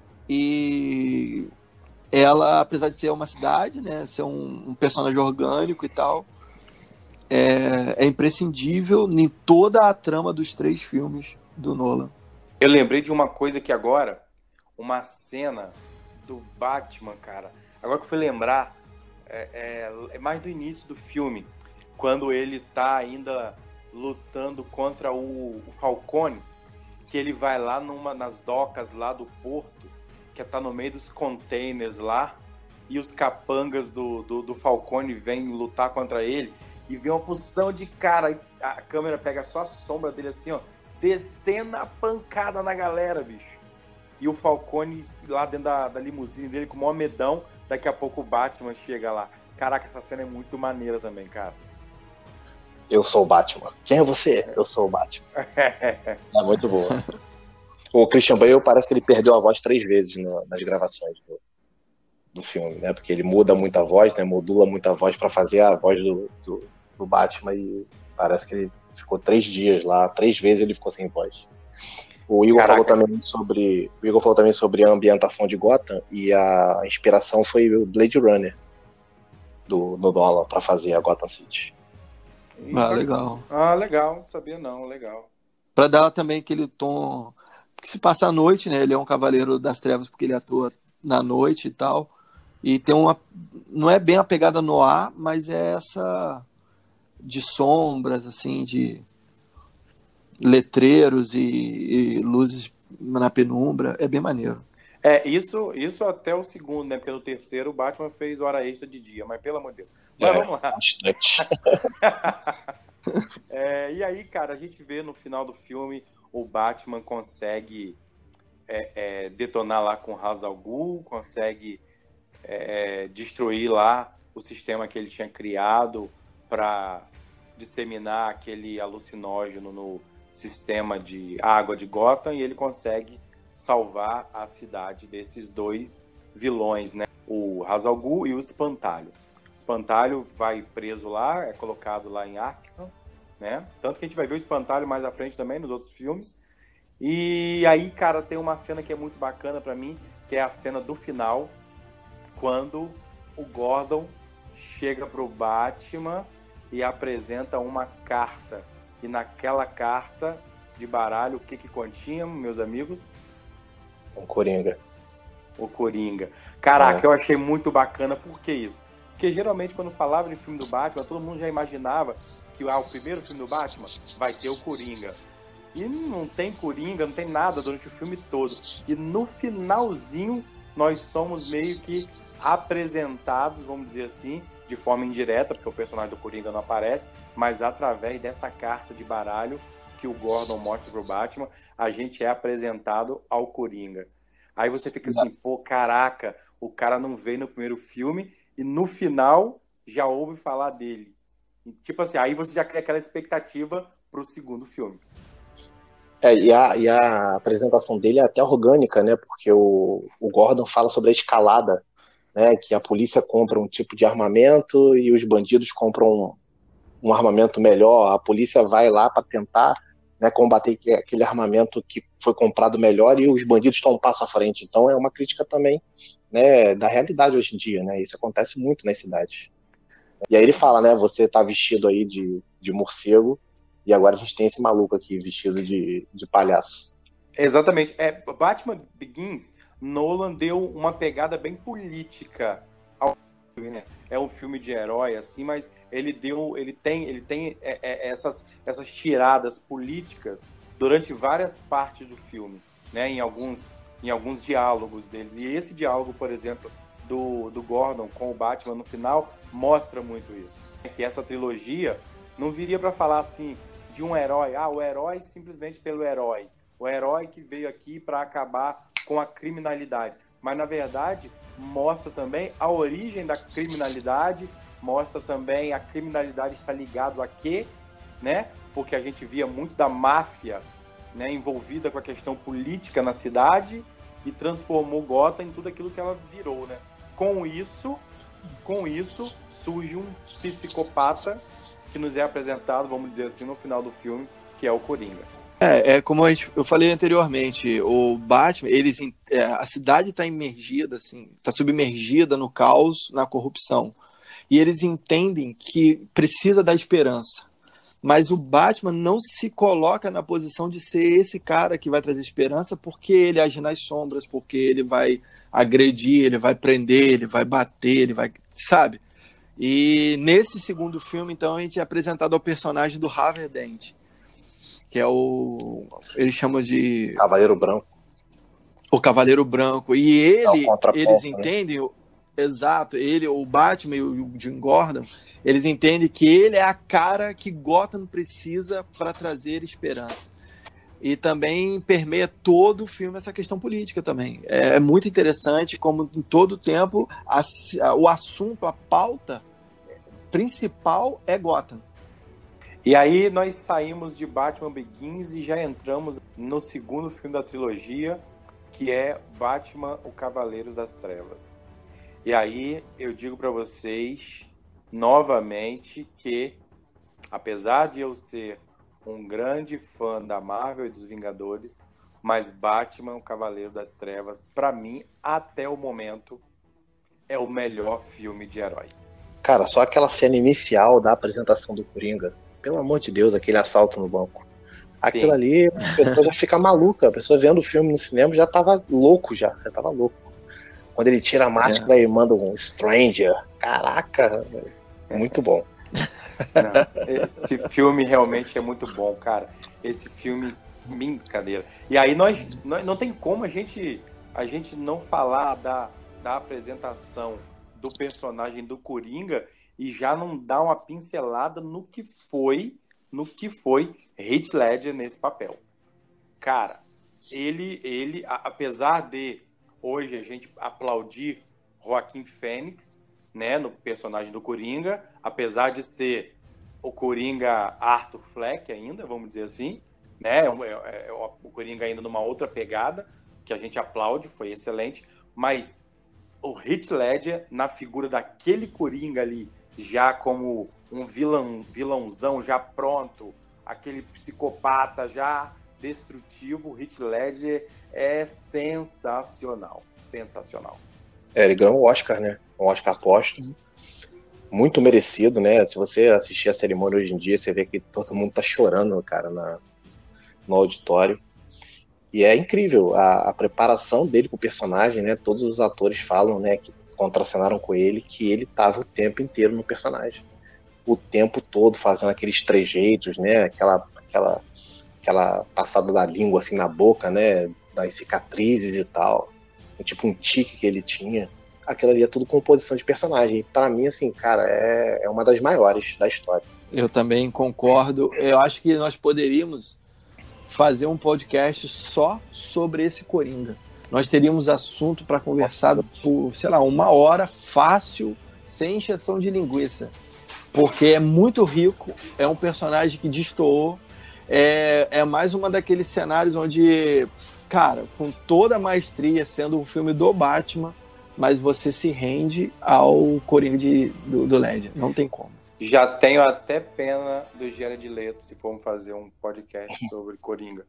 E ela, apesar de ser uma cidade, né, ser um, um personagem orgânico e tal, é, é imprescindível em toda a trama dos três filmes do Nolan. Eu lembrei de uma coisa que agora, uma cena do Batman, cara, agora que eu fui lembrar, é, é, é mais do início do filme, quando ele tá ainda lutando contra o, o Falcone, que ele vai lá numa, nas docas lá do porto, que tá no meio dos containers lá, e os capangas do, do, do Falcone vêm lutar contra ele, e vem uma porção de cara, e a câmera pega só a sombra dele assim, ó, descendo a pancada na galera, bicho. E o Falcone lá dentro da, da limusine dele com o maior medão, daqui a pouco o Batman chega lá. Caraca, essa cena é muito maneira também, cara. Eu sou o Batman. Quem é você? Eu sou o Batman. É muito boa. O Christian Bale parece que ele perdeu a voz três vezes no, nas gravações do, do filme, né? Porque ele muda muito a voz, né? Modula muito a voz para fazer a voz do, do, do Batman e parece que ele ficou três dias lá, três vezes ele ficou sem voz. O Igor Caraca. falou também sobre, o Igor falou também sobre a ambientação de Gotham e a inspiração foi o Blade Runner do no Nolan para fazer a Gotham City. Ah, legal. Ah, legal. Não sabia não, legal. Para dar também aquele tom que se passa à noite, né? Ele é um cavaleiro das trevas porque ele atua na noite e tal. E tem uma, não é bem a pegada no ar, mas é essa de sombras, assim, de letreiros e, e luzes na penumbra. É bem maneiro. É, isso, isso até o segundo, né? Pelo terceiro, o Batman fez hora extra de dia, mas pelo amor de Deus. Mas É, vamos lá. bastante. É, e aí, cara, a gente vê no final do filme o Batman consegue é, é, detonar lá com o Ra's al Ghul, consegue é, destruir lá o sistema que ele tinha criado para disseminar aquele alucinógeno no sistema de água de Gotham, e ele consegue salvar a cidade desses dois vilões, né? O Ra's al Ghul e o Espantalho. O Espantalho vai preso lá, é colocado lá em Arkham, né? Tanto que a gente vai ver o Espantalho mais à frente também nos outros filmes. E aí, cara, tem uma cena que é muito bacana pra mim, que é a cena do final, quando o Gordon chega pro Batman e apresenta uma carta. E naquela carta de baralho, o que que continha, meus amigos? Um Coringa. O Coringa. Caraca, É. eu achei muito bacana. Por que isso? Porque geralmente quando falava de filme do Batman, todo mundo já imaginava que ah, o primeiro filme do Batman vai ter o Coringa. E não tem Coringa, não tem nada durante o filme todo. E no finalzinho, nós somos meio que apresentados, vamos dizer assim, de forma indireta, porque o personagem do Coringa não aparece, mas através dessa carta de baralho que o Gordon mostra pro Batman, a gente é apresentado ao Coringa. Aí você fica assim, pô, caraca, o cara não veio no primeiro filme e no final já ouve falar dele. E, tipo assim, aí você já cria aquela expectativa pro segundo filme. É, e, a, e a apresentação dele é até orgânica, né? Porque o, o Gordon fala sobre a escalada, né? Que a polícia compra um tipo de armamento e os bandidos compram um, um armamento melhor. A polícia vai lá para tentar, né, combater aquele armamento que foi comprado melhor e os bandidos estão um passo à frente. Então é uma crítica também, né, da realidade hoje em dia, né? Isso acontece muito nas cidades. E aí ele fala, né? Você tá vestido aí de, de morcego e agora a gente tem esse maluco aqui vestido de, de palhaço. Exatamente. É, Batman Begins Nolan deu uma pegada bem política ao filme, né? É um filme de herói, assim, mas ele deu, ele tem, ele tem é, é, essas, essas tiradas políticas durante várias partes do filme, né? Em alguns, em alguns diálogos deles. E esse diálogo, por exemplo, do, do Gordon com o Batman no final, mostra muito isso. Que essa trilogia não viria para falar assim de um herói, ah, o herói simplesmente pelo herói, o herói que veio aqui para acabar com a criminalidade, mas na verdade mostra também a origem da criminalidade, mostra também a criminalidade está ligado a quê, né? Porque a gente via muito da máfia, né, envolvida com a questão política na cidade e transformou Gotham em tudo aquilo que ela virou, né? Com isso, com isso surge um psicopata que nos é apresentado, vamos dizer assim, no final do filme, que é o Coringa. É, é como a gente, eu falei anteriormente, o Batman, eles, é, a cidade está imergida, assim, está submergida no caos, na corrupção. E eles entendem que precisa da esperança. Mas o Batman não se coloca na posição de ser esse cara que vai trazer esperança, porque ele age nas sombras, porque ele vai agredir, ele vai prender, ele vai bater, ele vai, sabe? E nesse segundo filme, então, a gente é apresentado ao personagem do Harvey Dent, que é o... eles chamam de... Cavaleiro Branco. O Cavaleiro Branco. E ele, é eles né? entendem... Exato, ele, o Batman e o Jim Gordon, eles entendem que ele é a cara que Gotham precisa para trazer esperança. E também permeia todo o filme essa questão política também. É muito interessante como em todo o tempo a, a, o assunto, a pauta principal é Gotham. E aí nós saímos de Batman Begins e já entramos no segundo filme da trilogia, que é Batman, o Cavaleiro das Trevas. E aí eu digo para vocês novamente que, apesar de eu ser um grande fã da Marvel e dos Vingadores, mas Batman, o Cavaleiro das Trevas, para mim, até o momento, é o melhor filme de herói. Cara, só aquela cena inicial da apresentação do Coringa, pelo amor de Deus, aquele assalto no banco. Aquilo Sim. ali, a pessoa já fica maluca, a pessoa vendo o filme no cinema já tava louco já, já tava louco. Quando ele tira a máscara é. e manda um Stranger, caraca, muito bom. Não, esse filme realmente é muito bom, cara. Esse filme, brincadeira. E aí nós, nós não tem como a gente, a gente não falar da, da apresentação do personagem do Coringa e já não dar uma pincelada no que foi, no que foi Heath Ledger nesse papel. Cara, ele, ele, apesar de hoje a gente aplaudir Joaquin Phoenix, né, no personagem do Coringa, apesar de ser o Coringa Arthur Fleck ainda, vamos dizer assim, né, é, é, é, o Coringa ainda numa outra pegada, que a gente aplaude, foi excelente, mas o Heath Ledger, na figura daquele Coringa ali, já como um vilão, vilãozão já pronto, aquele psicopata já destrutivo, o Heath Ledger é sensacional, sensacional. É, ele ganhou o Oscar, né? Um Oscar póstumo. Muito merecido, né? Se você assistir a cerimônia hoje em dia, você vê que todo mundo tá chorando, cara, na, no auditório. E é incrível a, a preparação dele pro personagem, né? Todos os atores falam, né, que contracenaram com ele, que ele tava o tempo inteiro no personagem. O tempo todo fazendo aqueles trejeitos, né? Aquela, aquela, aquela passada da língua assim na boca, né? Das cicatrizes e tal. Tipo um tique que ele tinha. Aquilo ali é tudo composição de personagem. E pra mim, assim, cara, é, é uma das maiores da história. Eu também concordo. Eu acho que nós poderíamos fazer um podcast só sobre esse Coringa. Nós teríamos assunto para conversar por, sei lá, uma hora fácil, sem encheção de linguiça. Porque é muito rico, é um personagem que destoou, é, é mais uma daqueles cenários onde, cara, com toda a maestria, sendo um filme do Batman, mas você se rende ao Coringa de, do, do Ledger. Não tem como. Já tenho até pena do Jared Leto se formos fazer um podcast sobre Coringa.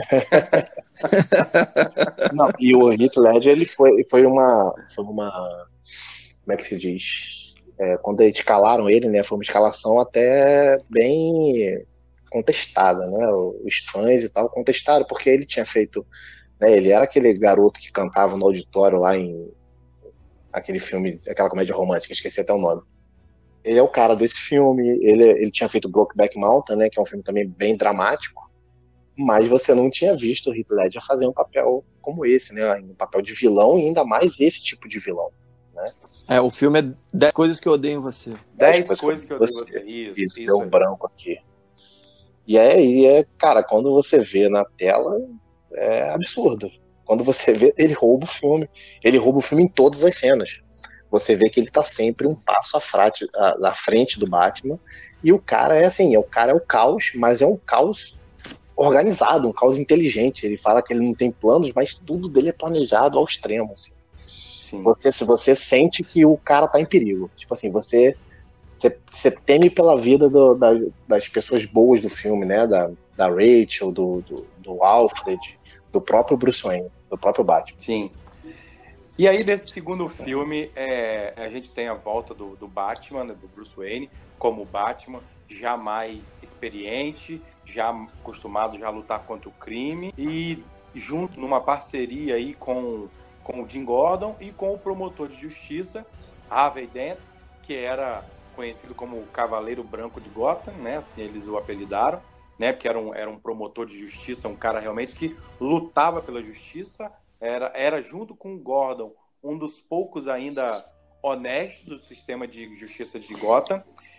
Não, e o Heath Ledger, ele foi, foi, uma, foi uma... Como é que se diz? É, quando escalaram ele, né? Foi uma escalação até bem contestada, né? Os fãs e tal contestaram, porque ele tinha feito, né? Ele era aquele garoto que cantava no auditório lá em aquele filme, aquela comédia romântica, esqueci até o nome. Ele é o cara desse filme, ele, ele tinha feito Brokeback Mountain, né, que é um filme também bem dramático, mas você não tinha visto o Heath Ledger fazer um papel como esse, né, um papel de vilão, e ainda mais esse tipo de vilão, né? É, o filme é dez coisas que eu odeio em você. dez coisas que eu odeio em você. Isso, isso, isso deu um aí. branco aqui. E é, e é, cara, quando você vê na tela, é absurdo. Quando você vê, ele rouba o filme. Ele rouba o filme em todas as cenas. Você vê que ele tá sempre um passo à frente, à, à frente do Batman. E o cara é assim, o cara é o caos, mas é um caos organizado, um caos inteligente. Ele fala que ele não tem planos, mas tudo dele é planejado ao extremo, assim. Sim. Você, se você sente que o cara tá em perigo. Tipo assim, você, você, você teme pela vida do, da, das pessoas boas do filme, né? Da, da Rachel, do, do, do Alfred, do próprio Bruce Wayne, do próprio Batman. Sim. E aí, nesse segundo filme, é, a gente tem a volta do, do Batman, né, do Bruce Wayne, como Batman, já mais experiente, já acostumado já a lutar contra o crime, e junto numa parceria aí com, com o Jim Gordon e com o promotor de justiça, Harvey Dent, que era conhecido como o Cavaleiro Branco de Gotham, né, assim eles o apelidaram, né, porque era um, era um promotor de justiça, um cara realmente que lutava pela justiça. Era, era, junto com o Gordon, um dos poucos ainda honestos do sistema de justiça de Gotham.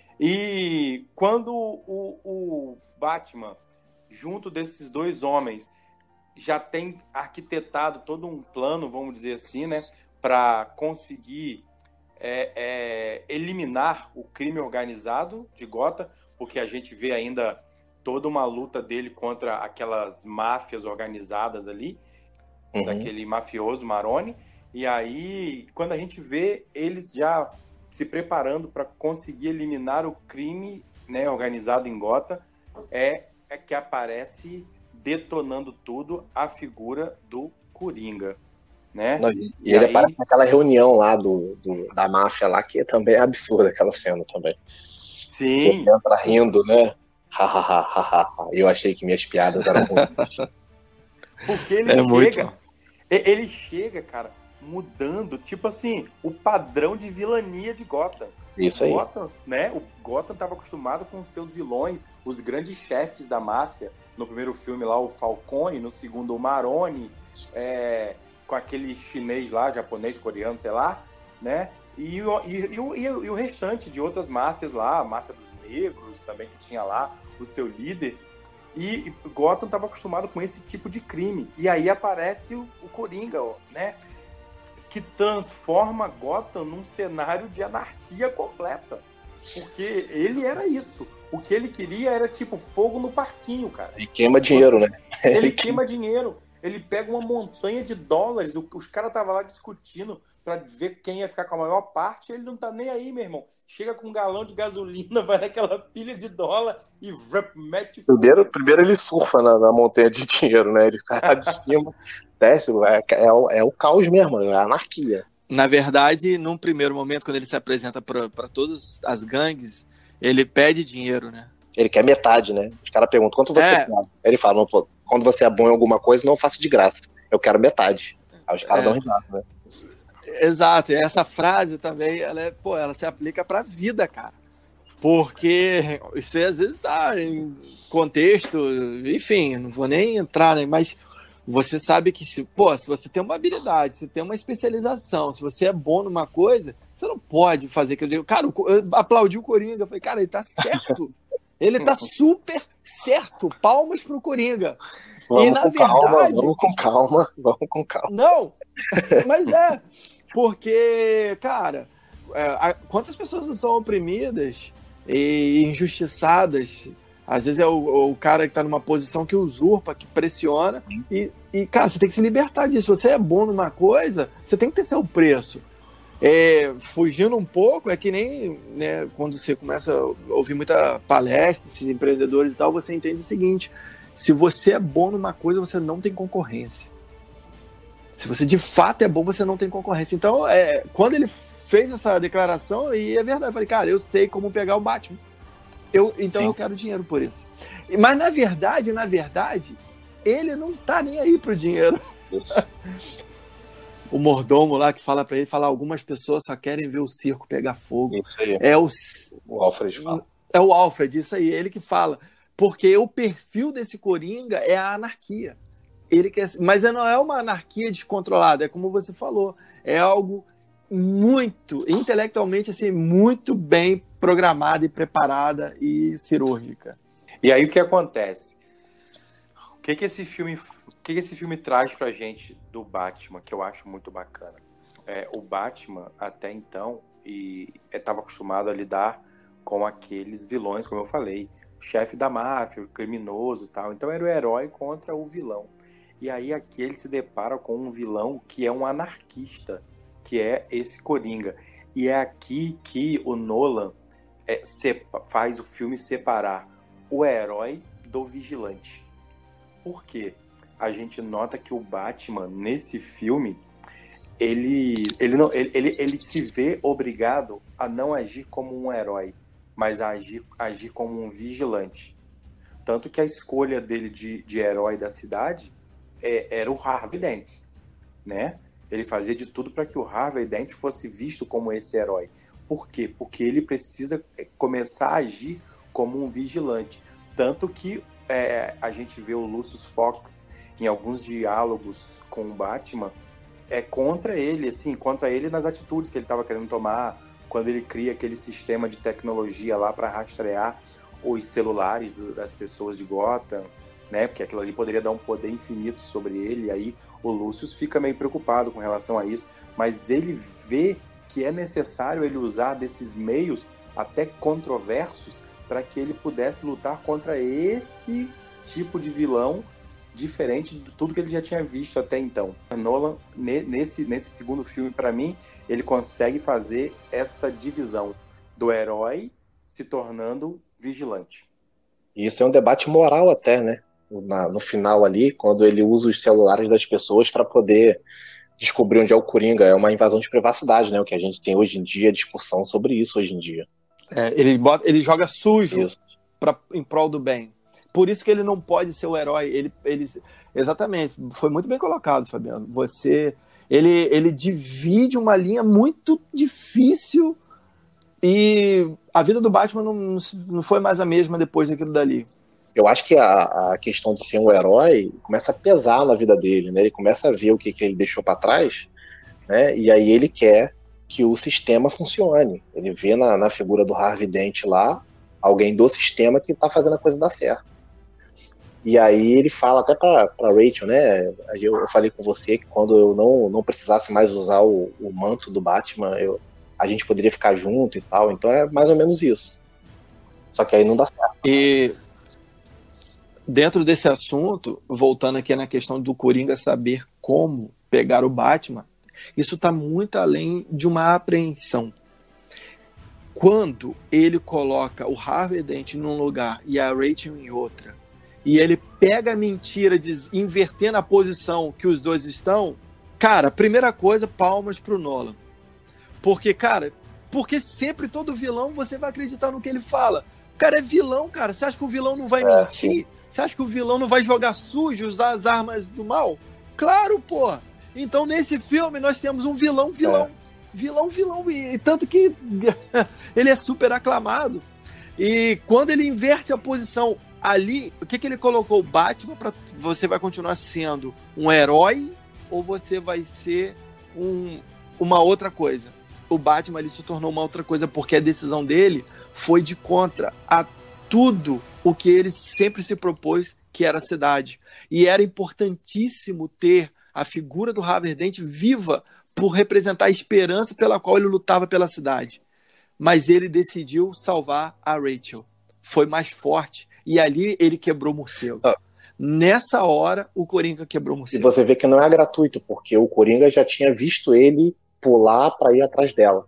E quando o, o Batman, junto desses dois homens, já tem arquitetado todo um plano, vamos dizer assim, né, para conseguir é, é, eliminar o crime organizado de Gotham, porque a gente vê ainda toda uma luta dele contra aquelas máfias organizadas ali, Uhum. daquele mafioso Maroni, e aí quando a gente vê eles já se preparando para conseguir eliminar o crime, né, organizado em Gotham, é, é que aparece detonando tudo a figura do Coringa, né? Não, e, e ele aí... aparece naquela reunião lá do, do, da máfia lá, que também é absurda aquela cena também. Sim. Ele entra rindo, né? Eu achei que minhas piadas eram ruins. Porque ele é chega... Muito... Ele chega, cara, mudando, tipo assim, o padrão de vilania de Gotham. Isso aí. Gotham, né? O Gotham estava acostumado com os seus vilões, os grandes chefes da máfia. No primeiro filme lá, o Falcone, no segundo, o Maroni, é, com aquele chinês lá, japonês, coreano, sei lá, né? E, e, e, o, e o restante de outras máfias lá, a máfia dos negros também, que tinha lá o seu líder. E Gotham estava acostumado com esse tipo de crime. E aí aparece o, o Coringa, ó, né? Que transforma Gotham num cenário de anarquia completa. Porque ele era isso. O que ele queria era tipo fogo no parquinho, cara. E queima dinheiro, Você, né? Ele queima dinheiro. Ele pega uma montanha de dólares. Os caras estavam lá discutindo para ver quem ia ficar com a maior parte. Ele não tá nem aí, meu irmão. Chega com um galão de gasolina, vai naquela pilha de dólar e mete fogo. Primeiro, primeiro ele surfa na, na montanha de dinheiro, né? Ele cai lá de cima, desce. É, é, o, é o caos mesmo, é a anarquia. Na verdade, num primeiro momento, quando ele se apresenta para todas as gangues, ele pede dinheiro, né? Ele quer metade, né? Os caras perguntam, quanto você é. quer? Ele fala, não, pô, quando você é bom em alguma coisa, não faça de graça. Eu quero metade. Aí os caras é. dão risada, né? Exato. E essa frase também, ela, é, pô, ela se aplica pra vida, cara. Porque isso às vezes tá em contexto, enfim, não vou nem entrar, né? Mas você sabe que se, pô, se você tem uma habilidade, se tem uma especialização, se você é bom numa coisa, você não pode fazer aquilo. Cara, eu aplaudi o Coringa. Eu falei, cara, ele tá certo. Ele tá super certo. Palmas pro Coringa. Vamos e na com verdade. Calma, vamos com calma, vamos com calma. Não, mas é. Porque, cara, é, a, quantas pessoas não são oprimidas e injustiçadas? Às vezes é o, o cara que tá numa posição que usurpa, que pressiona. E, e, cara, você tem que se libertar disso. Se você é bom numa coisa, você tem que ter seu preço. É, fugindo um pouco, é que nem, né, quando você começa a ouvir muita palestra, esses empreendedores e tal, você entende o seguinte: se você é bom numa coisa, você não tem concorrência. Se você de fato é bom, você não tem concorrência. Então, é, quando ele fez essa declaração, e é verdade, eu falei, cara, eu sei como pegar o Batman. Eu, então Sim. eu quero dinheiro por isso. Mas na verdade, na verdade, ele não tá nem aí pro dinheiro. Isso. O mordomo lá que fala pra ele, fala, algumas pessoas só querem ver o circo pegar fogo. Isso aí. É o, o Alfred fala. É o Alfred, isso aí, ele que fala. Porque o perfil desse Coringa é a anarquia. Ele quer, mas não é uma anarquia descontrolada, é como você falou, é algo muito, intelectualmente, assim, muito bem programada e preparada e cirúrgica. E aí o que acontece? O que que esse filme, o que que esse filme traz pra gente do Batman, que eu acho muito bacana? É, o Batman, até então, estava acostumado a lidar com aqueles vilões, como eu falei, chefe da máfia, o criminoso e tal. Então era o herói contra o vilão. E aí aqui ele se depara com um vilão que é um anarquista, que é esse Coringa. E é aqui que o Nolan é, faz o filme separar o herói do vigilante. Por quê? A gente nota que o Batman, nesse filme, ele, ele, não, ele, ele, ele se vê obrigado a não agir como um herói, mas a agir, agir como um vigilante. Tanto que a escolha dele de, de herói da cidade é, era o Harvey Dent, né? Ele fazia de tudo para que o Harvey Dent fosse visto como esse herói. Por quê? Porque ele precisa começar a agir como um vigilante. Tanto que é, a gente vê o Lucius Fox em alguns diálogos com o Batman é contra ele, assim, contra ele nas atitudes que ele estava querendo tomar, quando ele cria aquele sistema de tecnologia lá para rastrear os celulares do, das pessoas de Gotham, né? Porque aquilo ali poderia dar um poder infinito sobre ele, e aí o Lucius fica meio preocupado com relação a isso, mas ele vê que é necessário ele usar desses meios até controversos para que ele pudesse lutar contra esse tipo de vilão diferente de tudo que ele já tinha visto até então. Nolan, nesse, nesse segundo filme, para mim, ele consegue fazer essa divisão do herói se tornando vigilante. E isso é um debate moral até, né? Na, no final ali, quando ele usa os celulares das pessoas para poder descobrir onde é o Coringa. É uma invasão de privacidade, né? O que a gente tem hoje em dia, discussão sobre isso hoje em dia. É, ele, bota, ele joga sujo pra, em prol do bem. Por isso que ele não pode ser o herói. Ele, ele, exatamente, foi muito bem colocado, Fabiano. Você, ele, ele divide uma linha muito difícil e a vida do Batman não, não foi mais a mesma depois daquilo dali. Eu acho que a, a questão de ser um herói começa a pesar na vida dele, né? Ele começa a ver o que, que ele deixou para trás, né? E aí ele quer que o sistema funcione. Ele vê na, na figura do Harvey Dent lá alguém do sistema que tá fazendo a coisa dar certo. E aí ele fala até pra, pra Rachel, né? Eu, eu falei com você que quando eu não, não precisasse mais usar o, o manto do Batman, eu, a gente poderia ficar junto e tal. Então é mais ou menos isso. Só que aí não dá certo. E dentro desse assunto, voltando aqui na questão do Coringa saber como pegar o Batman, isso está muito além de uma apreensão. Quando ele coloca o Harvey Dent num lugar e a Rachel em outra, e ele pega a mentira de inverter na posição que os dois estão, cara, primeira coisa, palmas pro Nolan. Porque, cara, porque sempre todo vilão você vai acreditar no que ele fala. O cara é vilão, cara. Você acha que o vilão não vai é, mentir? Sim. Você acha que o vilão não vai jogar sujo, usar as armas do mal? Claro, pô! Então, nesse filme, nós temos um vilão, vilão. É. Vilão, vilão. E tanto que ele é super aclamado. E quando ele inverte a posição ali, o que, que ele colocou? O Batman, pra, você vai continuar sendo um herói ou você vai ser um, uma outra coisa? O Batman ali se tornou uma outra coisa porque a decisão dele foi de contra a tudo o que ele sempre se propôs, que era a cidade. E era importantíssimo ter a figura do Harvey Dent viva por representar a esperança pela qual ele lutava pela cidade. Mas ele decidiu salvar a Rachel. Foi mais forte. E ali ele quebrou o morcego. Ah. Nessa hora, o Coringa quebrou o morcego. E você vê que não é gratuito, porque o Coringa já tinha visto ele pular para ir atrás dela.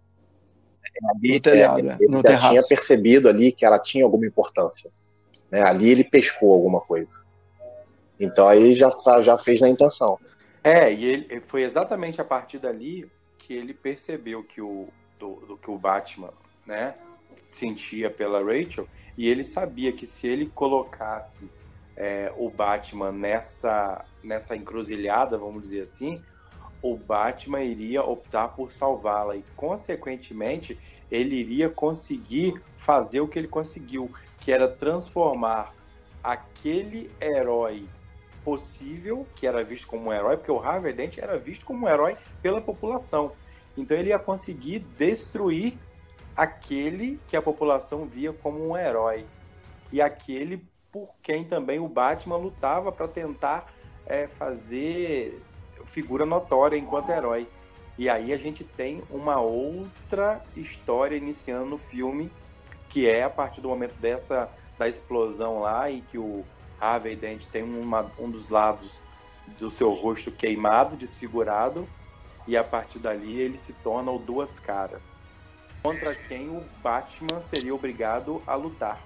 Ali, no telhado, é, ele no já terraço. Tinha percebido ali que ela tinha alguma importância. Né? Ali ele pescou alguma coisa. Então aí já, já fez na intenção. É, e ele, foi exatamente a partir dali que ele percebeu que o, do, do que o Batman, né, sentia pela Rachel, e ele sabia que se ele colocasse é, o Batman nessa, nessa encruzilhada, vamos dizer assim, o Batman iria optar por salvá-la e, consequentemente, ele iria conseguir fazer o que ele conseguiu, que era transformar aquele herói possível, que era visto como um herói, porque o Harvey Dent era visto como um herói pela população. Então ele ia conseguir destruir aquele que a população via como um herói. E aquele por quem também o Batman lutava para tentar é, fazer figura notória enquanto herói. E aí a gente tem uma outra história iniciando no filme, que é a partir do momento dessa da explosão lá, em que o Harvey Dent tem uma, um dos lados do seu rosto queimado, desfigurado, e a partir dali ele se torna o Duas Caras, contra quem o Batman seria obrigado a lutar.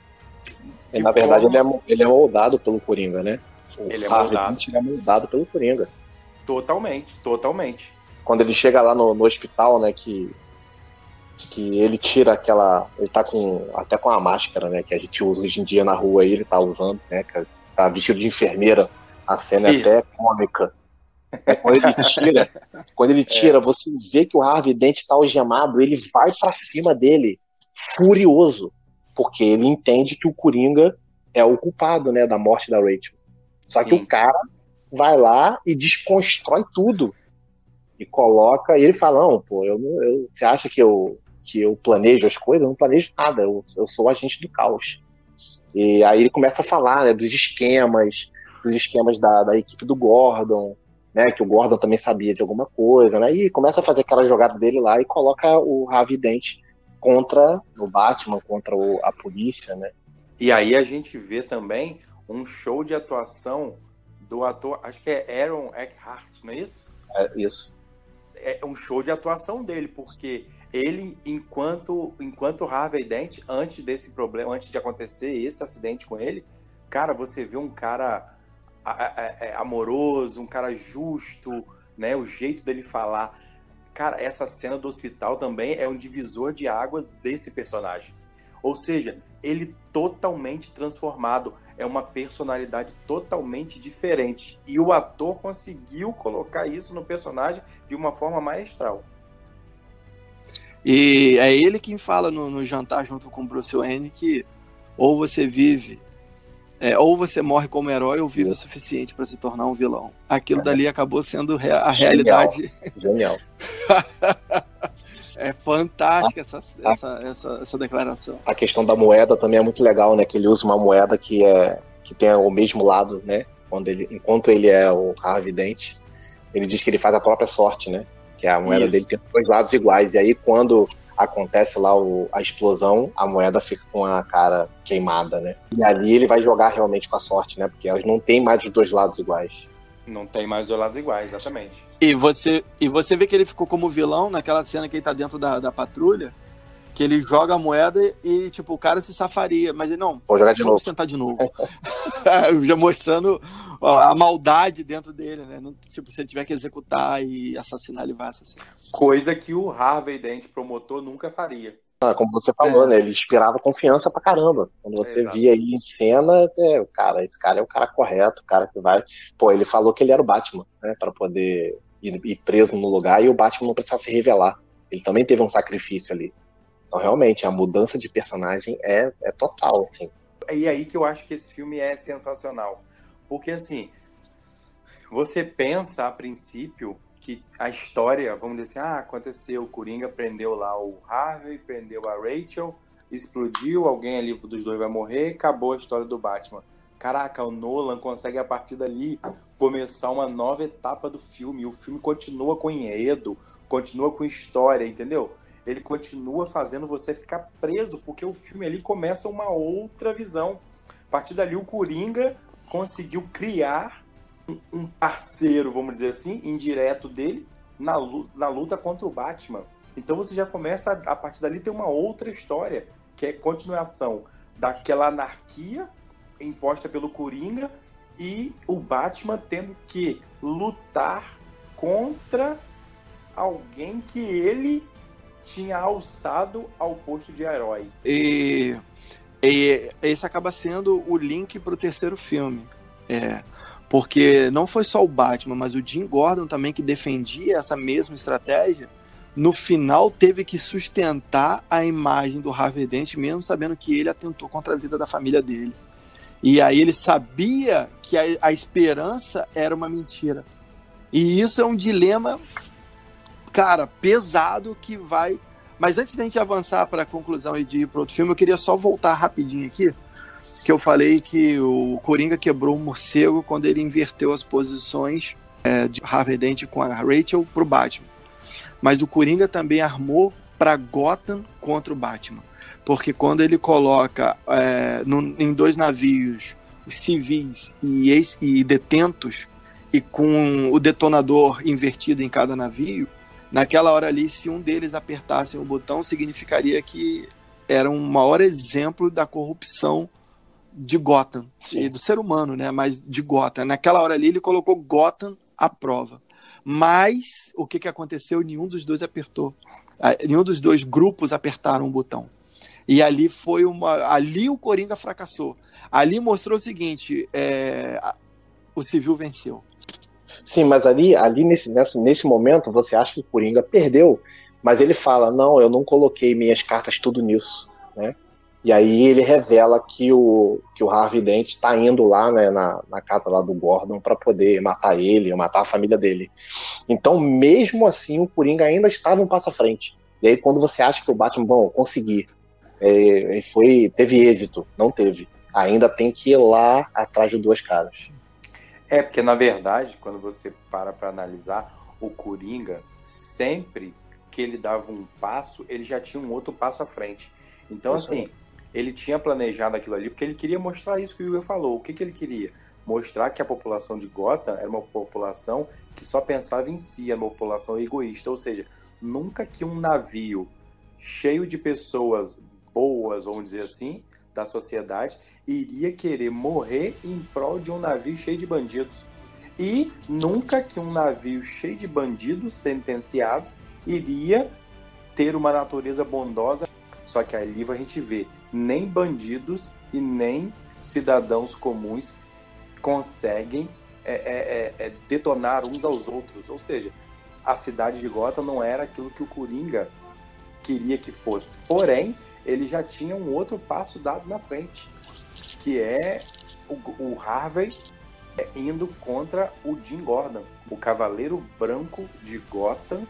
E, na verdade, forma... ele, é, ele é moldado pelo Coringa, né? O ele é Harvey moldado. Dent é moldado pelo Coringa. Totalmente, totalmente. Quando ele chega lá no, no hospital, né, que, que ele tira aquela... Ele tá com, até com a máscara, né, que a gente usa hoje em dia na rua, aí ele tá usando, né, tá vestido de enfermeira. A cena é até cômica. Quando ele tira, quando ele tira, é. você vê que o Harvey Dent tá algemado, ele vai pra cima dele, furioso, porque ele entende que o Coringa é o culpado, né, da morte da Rachel. Só Sim. que o cara vai lá e desconstrói tudo. E coloca, e ele fala, não, pô, eu, eu, você acha que eu, que eu planejo as coisas? Eu não planejo nada, eu, eu sou o agente do caos. E aí ele começa a falar, né, dos esquemas, dos esquemas da, da equipe do Gordon, né, que o Gordon também sabia de alguma coisa, né, e começa a fazer aquela jogada dele lá e coloca o Harvey Dent contra o Batman, contra o, a polícia, né. E aí a gente vê também um show de atuação do ator, acho que é Aaron Eckhart, não é isso? É isso. É um show de atuação dele, porque ele, enquanto, enquanto Harvey Dent, antes desse problema, antes de acontecer esse acidente com ele, cara, você vê um cara amoroso, um cara justo, né? O jeito dele falar. Cara, essa cena do hospital também é um divisor de águas desse personagem. Ou seja, ele totalmente transformado, é uma personalidade totalmente diferente. E o ator conseguiu colocar isso no personagem de uma forma maestral. E é ele quem fala no, no jantar junto com o Bruce Wayne que ou você vive, é, ou você morre como herói ou vive o suficiente para se tornar um vilão. Aquilo é. dali acabou sendo a Genial. realidade. Genial. É fantástica essa, essa, essa, essa declaração. A questão da moeda também é muito legal, né? Que ele usa uma moeda que, é, que tem o mesmo lado, né? Quando ele, enquanto ele é o Harvey Dent, ele diz que ele faz a própria sorte, né? Que a moeda Isso. dele tem dois lados iguais. E aí, quando acontece lá o, a explosão, a moeda fica com a cara queimada, né? E ali ele vai jogar realmente com a sorte, né? Porque elas não tem mais os dois lados iguais. Não tem mais os dois lados iguais, exatamente. E você, e você vê que ele ficou como vilão naquela cena que ele tá dentro da, da patrulha, que ele joga a moeda e, tipo, o cara se safaria. Mas ele, não, vou jogar de vamos novo. tentar de novo. Já mostrando a maldade dentro dele, né? Não, tipo, se ele tiver que executar e assassinar, ele vai assassinar. Coisa que o Harvey Dent, promotor, nunca faria. Ah, como você falou, é. né? Ele inspirava confiança pra caramba. Quando você Exato. via aí em cena, é, o cara, esse cara é o cara correto, o cara que vai... Pô, ele falou que ele era o Batman, né? Pra poder ir, ir preso no lugar e o Batman não precisava se revelar. Ele também teve um sacrifício ali. Então, realmente, a mudança de personagem é, é total, assim. E aí que eu acho que esse filme é sensacional. Porque, assim, você pensa, a princípio, que a história, vamos dizer assim, ah, aconteceu, o Coringa prendeu lá o Harvey, prendeu a Rachel, explodiu, alguém ali dos dois vai morrer, acabou a história do Batman. Caraca, o Nolan consegue, a partir dali, começar uma nova etapa do filme. O filme continua com enredo, continua com história, entendeu? Ele continua fazendo você ficar preso, porque o filme ali começa uma outra visão. A partir dali, o Coringa conseguiu criar um parceiro, vamos dizer assim, indireto dele, na luta, na luta contra o Batman. Então você já começa, a, a partir dali, ter uma outra história, que é continuação daquela anarquia imposta pelo Coringa e o Batman tendo que lutar contra alguém que ele tinha alçado ao posto de herói. E E esse acaba sendo o link para o terceiro filme. É, porque não foi só o Batman, mas o Jim Gordon também, que defendia essa mesma estratégia, no final teve que sustentar a imagem do Harvey Dent, mesmo sabendo que ele atentou contra a vida da família dele. E aí ele sabia que a, a esperança era uma mentira. E isso é um dilema, cara, pesado que vai... Mas antes da gente avançar para a conclusão e de ir para outro filme, eu queria só voltar rapidinho aqui, que eu falei que o Coringa quebrou o morcego quando ele inverteu as posições é, de Harvey Dent com a Rachel pro Batman. Mas o Coringa também armou para Gotham contra o Batman. Porque quando ele coloca é, no, em dois navios os civis e, ex, e detentos, e com o detonador invertido em cada navio, naquela hora ali, se um deles apertasse o botão, significaria que era um maior exemplo da corrupção de Gotham, e do ser humano, né? Mas de Gotham. Naquela hora ali, ele colocou Gotham à prova. Mas o que, que aconteceu? Nenhum dos dois apertou. Nenhum dos dois grupos apertaram o botão. E ali foi uma. Ali o Coringa fracassou. Ali mostrou o seguinte: é, o civil venceu. Sim, mas ali, ali nesse, nesse, nesse momento você acha que o Coringa perdeu, mas ele fala, não, eu não coloquei minhas cartas tudo nisso, né? E aí ele revela que o, que o Harvey Dent está indo lá, né, na, na casa lá do Gordon para poder matar ele, ou matar a família dele. Então, mesmo assim, o Coringa ainda estava um passo à frente. E aí quando você acha que o Batman, bom, consegui, é, foi, teve êxito, não teve. Ainda tem que ir lá atrás de duas caras. É, porque na verdade, quando você para para analisar, o Coringa, sempre que ele dava um passo, ele já tinha um outro passo à frente. Então, isso assim, é. Ele tinha planejado aquilo ali, porque ele queria mostrar isso que o Will falou. O que, que ele queria? Mostrar que a população de Gotham era uma população que só pensava em si, era uma população egoísta. Ou seja, nunca que um navio cheio de pessoas boas, vamos dizer assim, da sociedade, iria querer morrer em prol de um navio cheio de bandidos. E nunca que um navio cheio de bandidos sentenciados iria ter uma natureza bondosa. Só que ali a gente vê, nem bandidos e nem cidadãos comuns conseguem é, é, é, detonar uns aos outros. Ou seja, a cidade de Gotham não era aquilo que o Coringa queria que fosse. Porém, ele já tinha um outro passo dado na frente, que é o, o Harvey indo contra o Jim Gordon. O Cavaleiro Branco de Gotham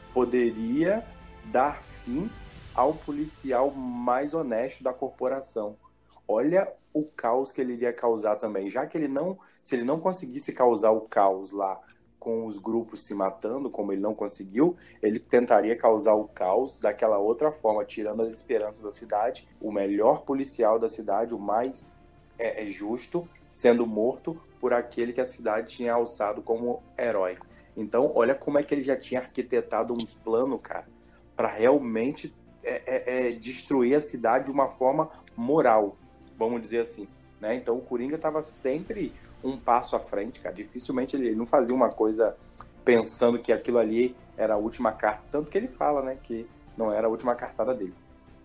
poderia dar fim ao policial mais honesto da corporação. Olha o caos que ele iria causar também. Já que ele não, se ele não conseguisse causar o caos lá com os grupos se matando, como ele não conseguiu, ele tentaria causar o caos daquela outra forma, tirando as esperanças da cidade, o melhor policial da cidade, o mais é, é justo, sendo morto por aquele que a cidade tinha alçado como herói. Então, olha como é que ele já tinha arquitetado um plano, cara, para realmente é, é, é, destruir a cidade de uma forma moral, vamos dizer assim, né? Então, o Coringa estava sempre um passo à frente, cara. Dificilmente ele não fazia uma coisa pensando que aquilo ali era a última carta. Tanto que ele fala, né, que não era a última cartada dele.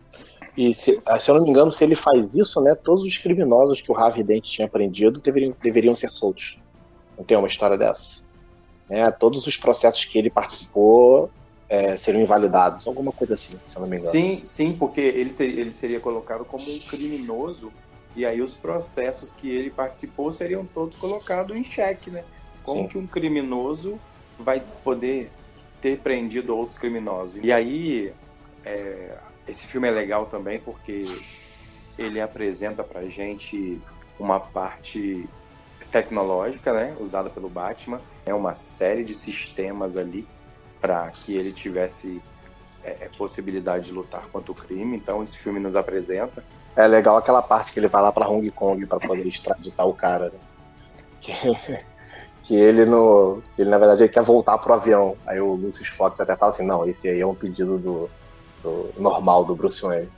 E se, se eu não me engano, se ele faz isso, né, todos os criminosos que o Harvey Dent tinha prendido deveriam, deveriam ser soltos. Não tem uma história dessa? Né, todos os processos que ele participou é, seriam invalidados. Alguma coisa assim, se eu não me engano. Sim, sim, porque ele, ter, ele seria colocado como um criminoso. E aí os processos que ele participou seriam todos colocados em xeque, né? Como Sim. que um criminoso vai poder ter prendido outros criminosos? E aí, é, esse filme é legal também porque ele apresenta pra gente uma parte tecnológica, né? Usada pelo Batman. É uma série de sistemas ali para que ele tivesse é, possibilidade de lutar contra o crime. Então esse filme nos apresenta. É legal aquela parte que ele vai lá pra Hong Kong pra poder extraditar o cara, né? Que, que ele no. Que ele, na verdade, ele quer voltar pro avião. Aí o Lucius Fox até fala assim, não, esse aí é um pedido do, do normal do Bruce Wayne.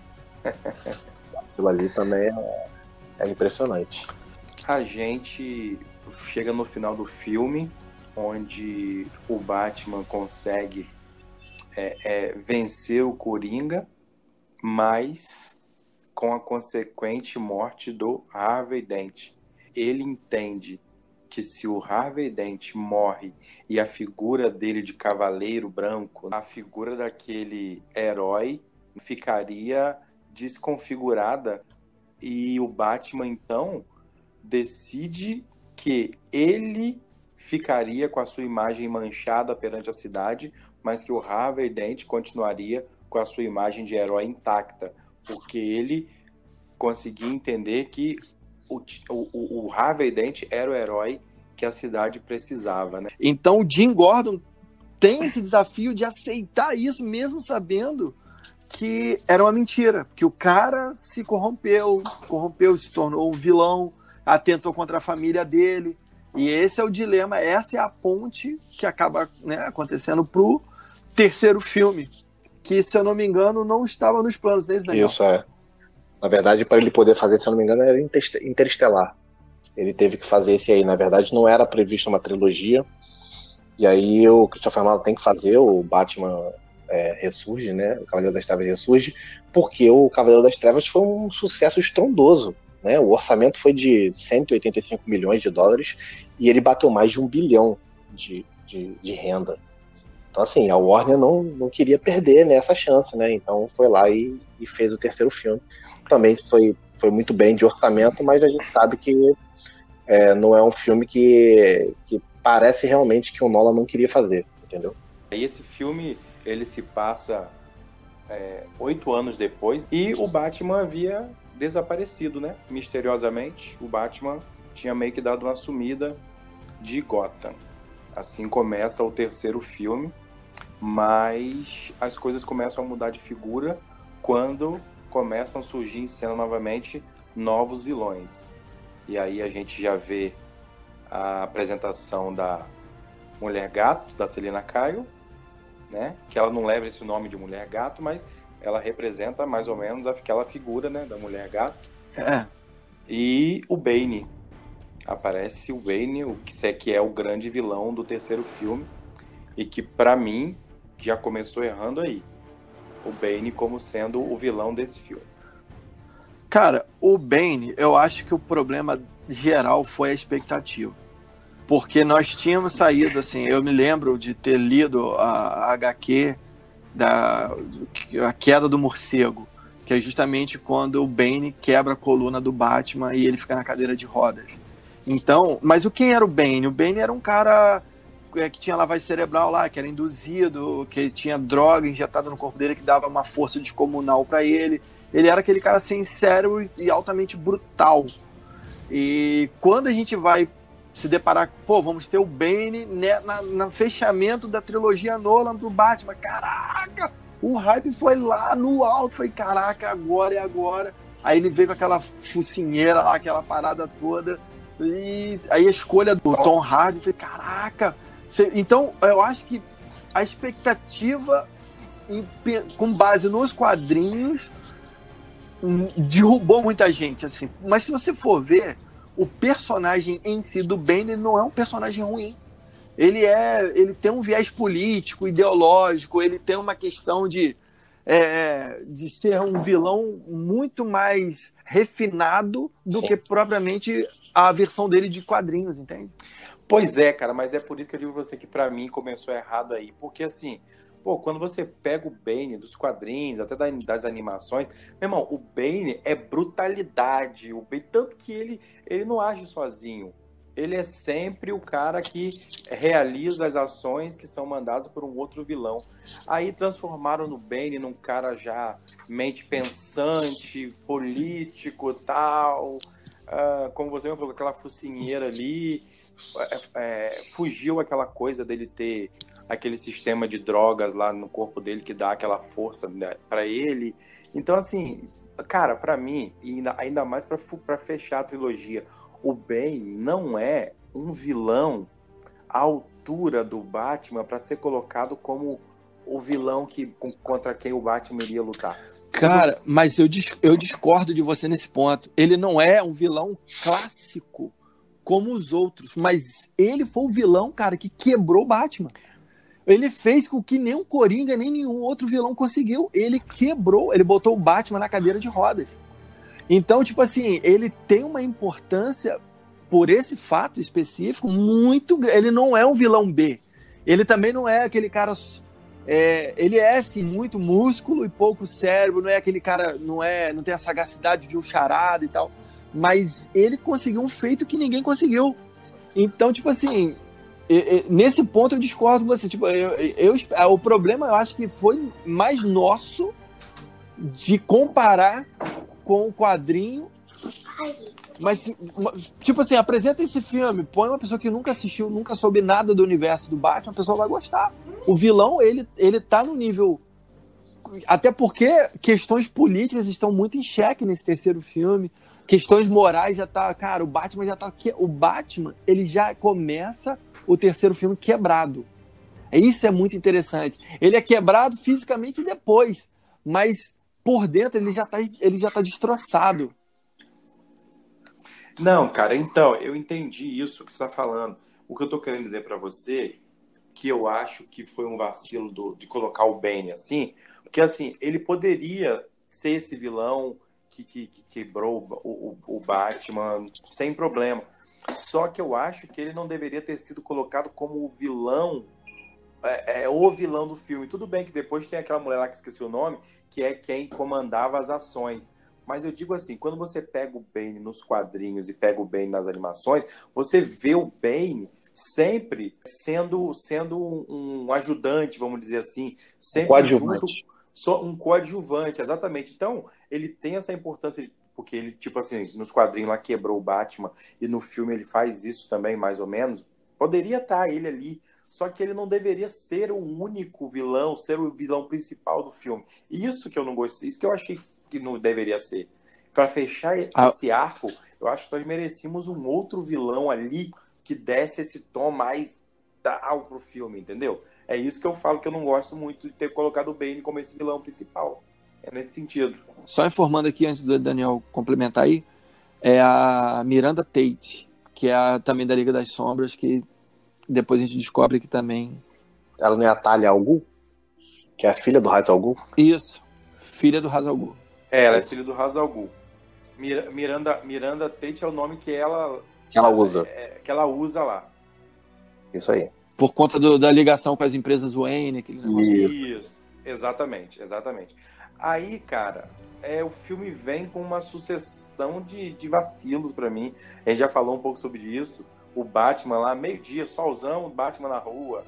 Aquilo ali também é, é impressionante. A gente chega no final do filme, onde o Batman consegue é, é, vencer o Coringa, mas com a consequente morte do Harvey Dent. Ele entende que se o Harvey Dent morre e a figura dele de cavaleiro branco, a figura daquele herói ficaria desconfigurada, e o Batman então decide que ele ficaria com a sua imagem manchada perante a cidade, mas que o Harvey Dent continuaria com a sua imagem de herói intacta, porque ele conseguia entender que o, o, o Harvey Dent era o herói que a cidade precisava, né? Então o Jim Gordon tem esse desafio de aceitar isso, mesmo sabendo que era uma mentira, que o cara se corrompeu, corrompeu, se tornou um vilão, atentou contra a família dele, e esse é o dilema, essa é a ponte que acaba, né, acontecendo pro terceiro filme, que, se eu não me engano, não estava nos planos, né, Daniel? Isso, é. Na verdade, para ele poder fazer, se eu não me engano, era Interestelar. Ele teve que fazer esse aí. Na verdade, não era previsto uma trilogia. E aí o Christopher Nolan tem que fazer, o Batman é, ressurge, né? O Cavaleiro das Trevas ressurge, porque o Cavaleiro das Trevas foi um sucesso estrondoso, né? O orçamento foi de cento e oitenta e cinco milhões de dólares e ele bateu mais de um bilhão de, de, de renda. Então, assim, a Warner não, não queria perder, né, essa chance, né? Então foi lá e, e fez o terceiro filme. Também foi, foi muito bem de orçamento, mas a gente sabe que é, não é um filme que, que parece realmente que o Nolan não queria fazer, entendeu? E esse filme, ele se passa é, oito anos depois, e o Batman havia desaparecido, né? Misteriosamente, o Batman tinha meio que dado uma sumida de Gotham. Assim começa o terceiro filme, mas as coisas começam a mudar de figura quando começam a surgir em cena novamente novos vilões. E aí a gente já vê a apresentação da Mulher Gato, da Selina Kyle, né? Que ela não leva esse nome de Mulher Gato, mas ela representa mais ou menos aquela figura, né, da Mulher Gato. É. E o Bane. Aparece o Bane, o que é o grande vilão do terceiro filme, e que, pra mim, já começou errando aí. O Bane como sendo o vilão desse filme. Cara, o Bane, eu acho que o problema geral foi a expectativa. Porque nós tínhamos saído, assim, eu me lembro de ter lido a, a agá quê da a Queda do Morcego, que é justamente quando o Bane quebra a coluna do Batman e ele fica na cadeira de rodas. Então, mas o quem era o Bane? O Bane era um cara é, que tinha lavagem cerebral lá, que era induzido, que tinha droga injetada no corpo dele que dava uma força descomunal para ele. Ele era aquele cara sem cérebro e altamente brutal. E quando a gente vai se deparar, pô, vamos ter o Bane né, na, no fechamento da trilogia Nolan do Batman, caraca, o hype foi lá no alto, foi caraca, agora é agora. Aí ele veio com aquela focinheira lá, aquela parada toda, e aí a escolha do Tom Hardy, foi caraca. Então eu acho que a expectativa em, com base nos quadrinhos derrubou muita gente, assim. Mas se você for ver, o personagem em si do Bane não é um personagem ruim. Ele é, ele tem um viés político, ideológico, ele tem uma questão de, é, de ser um vilão muito mais refinado do Sim. que propriamente a versão dele de quadrinhos, entende? Pois é, cara, mas é por isso que eu digo pra você que pra mim começou errado aí, porque assim, pô, quando você pega o Bane dos quadrinhos, até das animações, meu irmão, o Bane é brutalidade, o Bane, tanto que ele, ele não age sozinho. Ele é sempre o cara que realiza as ações que são mandadas por um outro vilão. Aí transformaram no Bane num cara já mente pensante, político, tal, uh, como você me falou, aquela focinheira ali, é, é, fugiu aquela coisa dele ter aquele sistema de drogas lá no corpo dele que dá aquela força, né, para ele. Então, assim, cara, para mim, e ainda, ainda mais para fechar a trilogia, o Bane não é um vilão à altura do Batman para ser colocado como o vilão que, contra quem o Batman iria lutar. Cara, mas eu, eu discordo de você nesse ponto. Ele não é um vilão clássico como os outros, mas ele foi o vilão, cara, que quebrou o Batman. Ele fez com que nem um Coringa, nem nenhum outro vilão conseguiu. Ele quebrou, ele botou o Batman na cadeira de rodas. Então, tipo assim, ele tem uma importância por esse fato específico muito grande. Ele não é um vilão B. Ele também não é aquele cara... É, ele é, assim, muito músculo e pouco cérebro. Não é aquele cara... Não, é, não tem a sagacidade de um charada e tal. Mas ele conseguiu um feito que ninguém conseguiu. Então, tipo assim... Nesse ponto eu discordo com você. Tipo, eu, eu, eu, o problema eu acho que foi mais nosso de comparar com o quadrinho. Mas, tipo assim, apresenta esse filme, põe uma pessoa que nunca assistiu, nunca soube nada do universo do Batman, a pessoa vai gostar. O vilão, ele, ele tá no nível... Até porque questões políticas estão muito em xeque nesse terceiro filme. Questões morais já tá... Cara, o Batman já tá... O Batman, ele já começa... o terceiro filme quebrado. Isso é muito interessante. Ele é quebrado fisicamente depois, mas por dentro ele já tá, ele já tá destroçado. Não, cara, então, eu entendi isso que você está falando. O que eu tô querendo dizer para você, que eu acho que foi um vacilo do, de colocar o Bane assim, porque assim, ele poderia ser esse vilão que, que, que quebrou o, o, o Batman sem problema. Só que eu acho que ele não deveria ter sido colocado como o vilão, é, é, o vilão do filme. Tudo bem que depois tem aquela mulher lá que esqueci o nome, que é quem comandava as ações. Mas eu digo assim, quando você pega o Bane nos quadrinhos e pega o Bane nas animações, você vê o Bane sempre sendo, sendo um, um ajudante, vamos dizer assim, sempre junto, só um coadjuvante, exatamente. Então, ele tem essa importância de... Porque ele, tipo assim, nos quadrinhos lá quebrou o Batman e no filme ele faz isso também, mais ou menos. Poderia estar ele ali, só que ele não deveria ser o único vilão, ser o vilão principal do filme. Isso que eu não gostei, isso que eu achei que não deveria ser. Para fechar ah. esse arco, eu acho que nós merecíamos um outro vilão ali que desse esse tom mais tal pro filme, entendeu? É isso que eu falo que eu não gosto muito de ter colocado o Bane como esse vilão principal. É nesse sentido. Só informando aqui, antes do Daniel complementar aí, é a Miranda Tate, que é a, também da Liga das Sombras, que depois a gente descobre que também... Ela não é a Talia al Ghul? Que é a filha do Ra's al Ghul? Isso, filha do Ra's al Ghul. É, ela é filha do Ra's al Ghul. Miranda, Miranda Tate é o nome que ela... Que ela usa. É, que ela usa lá. Isso aí. Por conta do, da ligação com as empresas Wayne, aquele negócio. Isso, exatamente, exatamente. Aí, cara, é, o filme vem com uma sucessão de, de vacilos pra mim. A gente já falou um pouco sobre isso. O Batman lá, meio-dia, solzão, Batman na rua.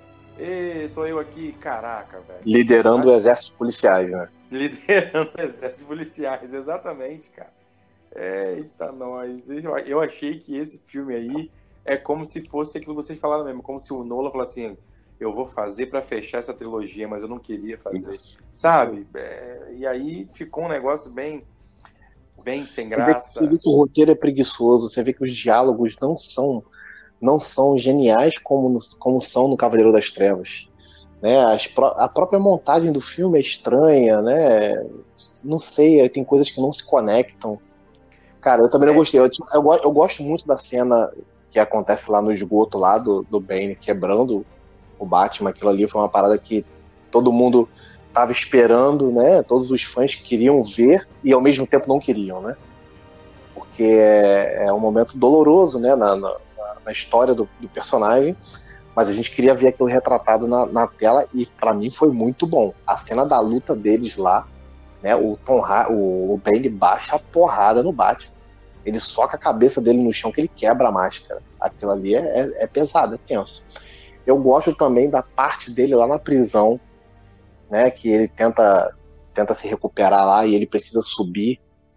E tô eu aqui, caraca, velho. Liderando o exército policiais, né? Liderando o exército policiais, exatamente, cara. Eita, nós. Eu achei que esse filme aí é como se fosse aquilo que vocês falaram mesmo, como se o Nolan falasse assim... Eu vou fazer para fechar essa trilogia, mas eu não queria fazer, isso, sabe? Isso. É, e aí ficou um negócio bem, bem sem você graça. Vê que, você vê que o roteiro é preguiçoso, você vê que os diálogos não são, não são geniais como, como são no Cavaleiro das Trevas. Né? As, a própria montagem do filme é estranha, né? Não sei, tem coisas que não se conectam. Cara, eu também não é. gostei. Eu, eu, eu gosto muito da cena que acontece lá no esgoto, lá do, do Bane quebrando o Batman. Aquilo ali foi uma parada que todo mundo tava esperando, né? Todos os fãs queriam ver e ao mesmo tempo não queriam, né? Porque é, é um momento doloroso, né? Na, na, na história do, do personagem, mas a gente queria ver aquilo retratado na, na tela e pra mim foi muito bom. A cena da luta deles lá, né? O Tom ha- o, o Bane baixa a porrada no Batman. Ele soca a cabeça dele no chão que ele quebra a máscara. Aquilo ali é, é, é pesado, é tenso. Eu gosto também da parte dele lá na prisão, né, que ele tenta, tenta se recuperar lá e ele precisa subir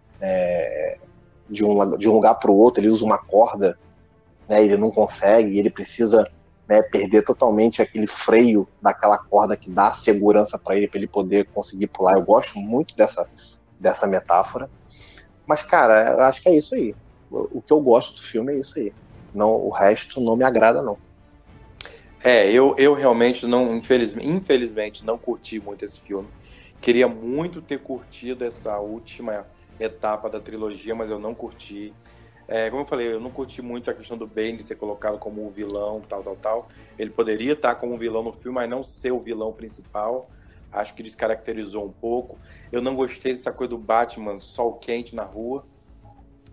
é, de, um, de um lugar para o outro, ele usa uma corda, né, ele não consegue, ele precisa, né, perder totalmente aquele freio daquela corda que dá segurança para ele, para ele poder conseguir pular. Eu gosto muito dessa, dessa metáfora. Mas, cara, eu acho que é isso aí. O que eu gosto do filme é isso aí. Não, o resto não me agrada, não. É, eu, eu realmente não, infelizmente, infelizmente, não curti muito esse filme. Queria muito ter curtido essa última etapa da trilogia, mas eu não curti. É, como eu falei, eu não curti muito a questão do Bane ser colocado como o vilão, tal, tal, tal. Ele poderia estar como vilão no filme, mas não ser o vilão principal. Acho que descaracterizou um pouco. Eu não gostei dessa coisa do Batman sol quente na rua.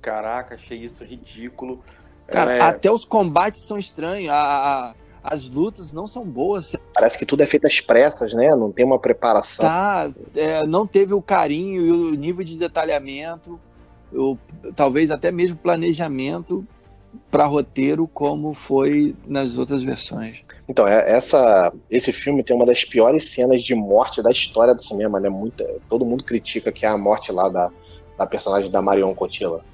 caraca, achei isso ridículo. Cara, é... até os combates são estranhos, a, a, as lutas não são boas. Parece que tudo é feito às pressas, né? Não tem uma preparação. Tá, é, não teve o carinho e o nível de detalhamento, o, talvez até mesmo planejamento para roteiro como foi nas outras versões. Então, essa, esse filme tem uma das piores cenas de morte da história do cinema, né? Muita, todo mundo critica que é a morte lá da, da personagem da Marion Cotillard,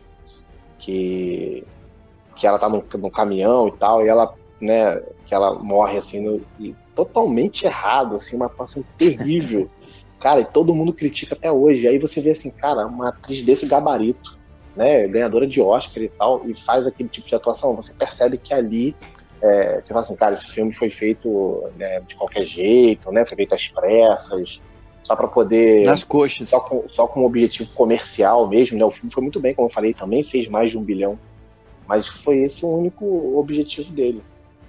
que, que ela tá no, no caminhão e tal, e ela, né, que ela morre assim, no, e totalmente errado, assim, uma atuação terrível. Cara, e todo mundo critica até hoje. Aí você vê assim, cara, uma atriz desse gabarito, né, ganhadora de Oscar e tal, e faz aquele tipo de atuação, você percebe que ali É, você fala assim, cara, esse filme foi feito, né, de qualquer jeito, né, foi feito às pressas, só para poder... Nas coxas. Só com, só com um objetivo comercial mesmo, né, o filme foi muito bem, como eu falei, também fez mais de um bilhão, mas foi esse o único objetivo dele.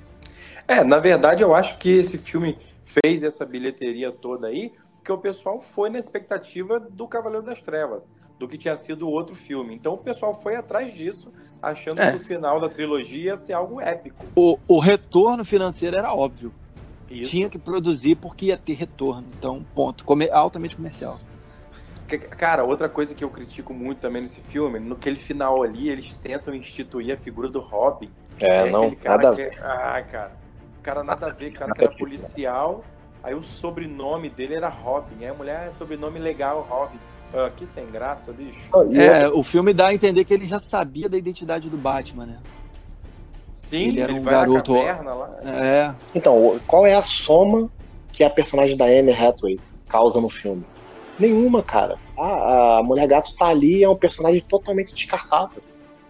É, na verdade eu acho que esse filme fez essa bilheteria toda aí, porque o pessoal foi na expectativa do Cavaleiro das Trevas, do que tinha sido o outro filme. Então o pessoal foi atrás disso, achando é. que o final da trilogia ia ser algo épico. O, o retorno financeiro era óbvio. Isso. Tinha que produzir porque ia ter retorno. Então, ponto. Come, altamente comercial. Cara, outra coisa que eu critico muito também nesse filme, no aquele final ali, eles tentam instituir a figura do Robin. É, é não, nada a ver. Que... Ah, cara. O cara nada a ver, o cara que era policial, aí o sobrenome dele era Robin. Aí a mulher é sobrenome legal, Robin. Ah, que sem graça, bicho. É, o filme dá a entender que ele já sabia da identidade do Batman, né? Sim, ele era ele um vai garoto. Na caverna lá. É. Então, qual é a soma que a personagem da Anne Hathaway causa no filme? Nenhuma, cara. A, a Mulher Gato tá ali, é um personagem totalmente descartável.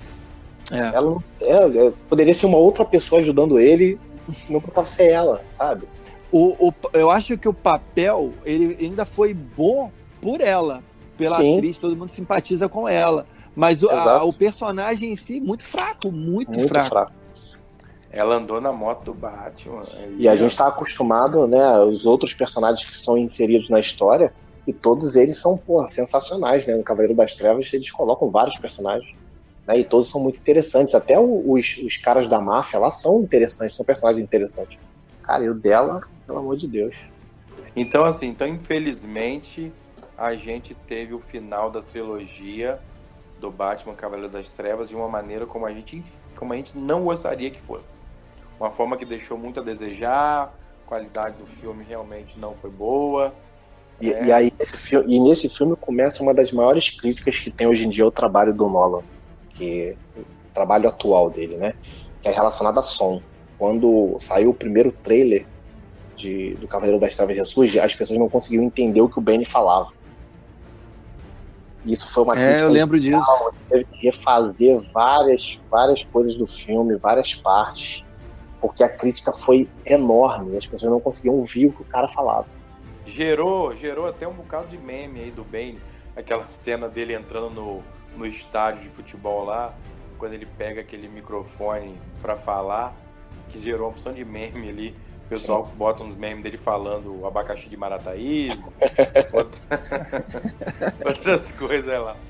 É. Ela é, é, poderia ser uma outra pessoa ajudando ele, não precisava ser ela, sabe? O, o, eu acho que o papel ele ainda foi bom por ela. Pela Sim. atriz, todo mundo simpatiza com ela. Mas o, a, o personagem em si, muito fraco, muito, muito fraco. fraco. Ela andou na moto do Batman. E, e a gente tá acostumado, né, os outros personagens que são inseridos na história, e todos eles são, porra, sensacionais, né? No Cavaleiro das Trevas eles colocam vários personagens, né? E todos são muito interessantes. Até os, os caras da máfia lá são interessantes, são personagens interessantes. Cara, e o dela, pelo amor de Deus. Então, assim, então, infelizmente... a gente teve o final da trilogia do Batman Cavaleiro das Trevas de uma maneira como a gente, como a gente não gostaria que fosse. Uma forma que deixou muito a desejar, a qualidade do filme realmente não foi boa. E, é... e, aí, esse, e nesse filme começa uma das maiores críticas que tem hoje em dia ao trabalho do Nolan, que o trabalho atual dele, né? Que é relacionado a som. Quando saiu o primeiro trailer de, do Cavaleiro das Trevas Ressurge, as pessoas não conseguiam entender o que o Benny falava. Isso foi uma é, crítica. Eu lembro disso. Teve que refazer várias, várias coisas do filme, várias partes, porque a crítica foi enorme. As pessoas não conseguiam ouvir o que o cara falava. Gerou, gerou até um bocado de meme aí do Bane, aquela cena dele entrando no, no estádio de futebol lá, quando ele pega aquele microfone para falar, que gerou uma opção de meme ali. O pessoal Sim. bota uns memes dele falando abacaxi de Marataízes, outra... outras coisas lá.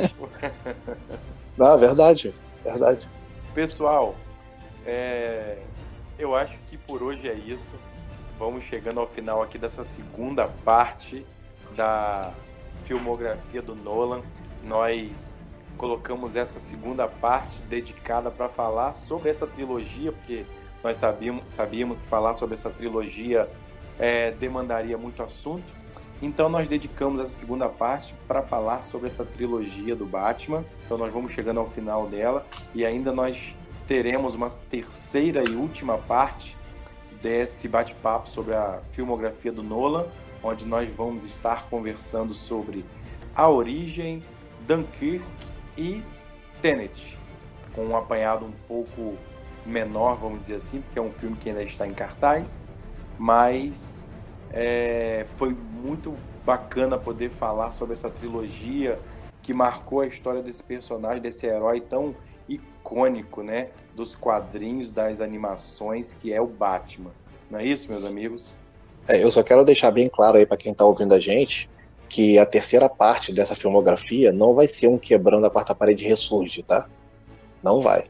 Não, verdade, verdade. Pessoal, é... eu acho que por hoje é isso. Vamos chegando ao final aqui dessa segunda parte da filmografia do Nolan. Nós colocamos essa segunda parte dedicada para falar sobre essa trilogia, porque nós sabíamos, sabíamos que falar sobre essa trilogia é, demandaria muito assunto. Então nós dedicamos essa segunda parte para falar sobre essa trilogia do Batman. Então nós vamos chegando ao final dela e ainda nós teremos uma terceira e última parte desse bate-papo sobre a filmografia do Nolan, onde nós vamos estar conversando sobre A Origem, Dunkirk e Tenet, com um apanhado um pouco menor, vamos dizer assim, porque é um filme que ainda está em cartaz, mas é, foi muito bacana poder falar sobre essa trilogia que marcou a história desse personagem, desse herói tão icônico, né, dos quadrinhos, das animações, que é o Batman. Não é isso, meus amigos? É, eu só quero deixar bem claro aí para quem está ouvindo a gente que a terceira parte dessa filmografia não vai ser um Quebrando a Quarta Parede Ressurge, tá? Não vai.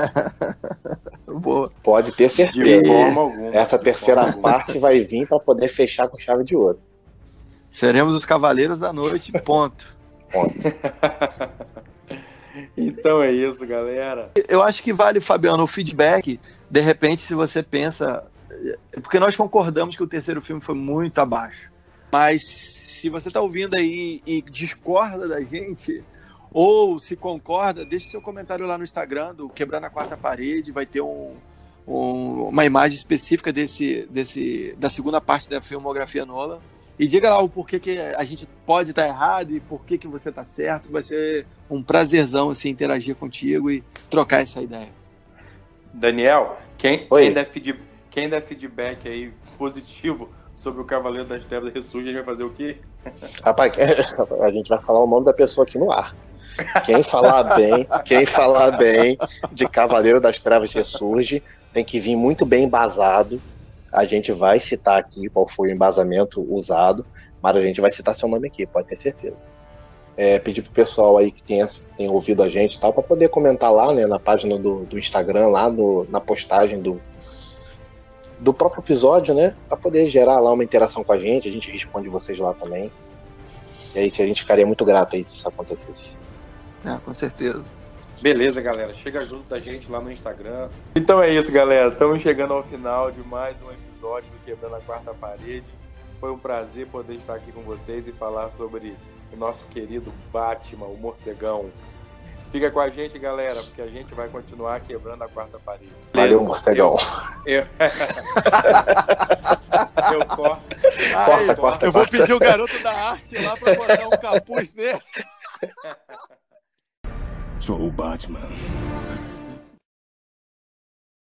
Boa. Pode ter certeza. De forma alguma. Essa de terceira forma parte alguma. vai vir para poder fechar com chave de ouro. Seremos os Cavaleiros da Noite, ponto. Ponto. Então é isso, galera. Eu acho que vale, Fabiano, o feedback. De repente, se você pensa... Porque nós concordamos que o terceiro filme foi muito abaixo. Mas se você está ouvindo aí e discorda da gente, ou se concorda, deixe seu comentário lá no Instagram do Quebrando a Quarta Parede. Vai ter um, um, uma imagem específica desse, desse, da segunda parte da filmografia Nolan. E diga lá o porquê que a gente pode estar errado e por que que você está certo. Vai ser um prazerzão assim, interagir contigo e trocar essa ideia. Daniel, quem, Oi. quem, der feed, quem der feedback aí positivo sobre o Cavaleiro das Trevas Ressurge, a gente vai fazer o quê? Rapaz, a gente vai falar o nome da pessoa aqui no ar. Quem falar bem, quem falar bem de Cavaleiro das Trevas Ressurge tem que vir muito bem embasado. A gente vai citar aqui qual foi o embasamento usado, mas a gente vai citar seu nome aqui, pode ter certeza. É, pedir pro pessoal aí que tenha, tenha ouvido a gente e tal, para poder comentar lá, né, na página do, do Instagram, lá no, na postagem do, do próprio episódio, né, para poder gerar lá uma interação com a gente, a gente responde vocês lá também. E aí, se a gente ficaria muito grato aí se isso acontecesse. É, com certeza. Beleza, galera. Chega junto da gente lá no Instagram. Então é isso, galera. Estamos chegando ao final de mais um episódio do Quebrando a Quarta Parede. Foi um prazer poder estar aqui com vocês e falar sobre o nosso querido Batman, o Morcegão. Fica com a gente, galera, porque a gente vai continuar quebrando a quarta parede. Valeu, Morcegão. Eu, eu, eu corto. Ai, Corta, corta, eu vou corta. pedir o garoto da arte lá para botar um capuz nele. Sou o Batman.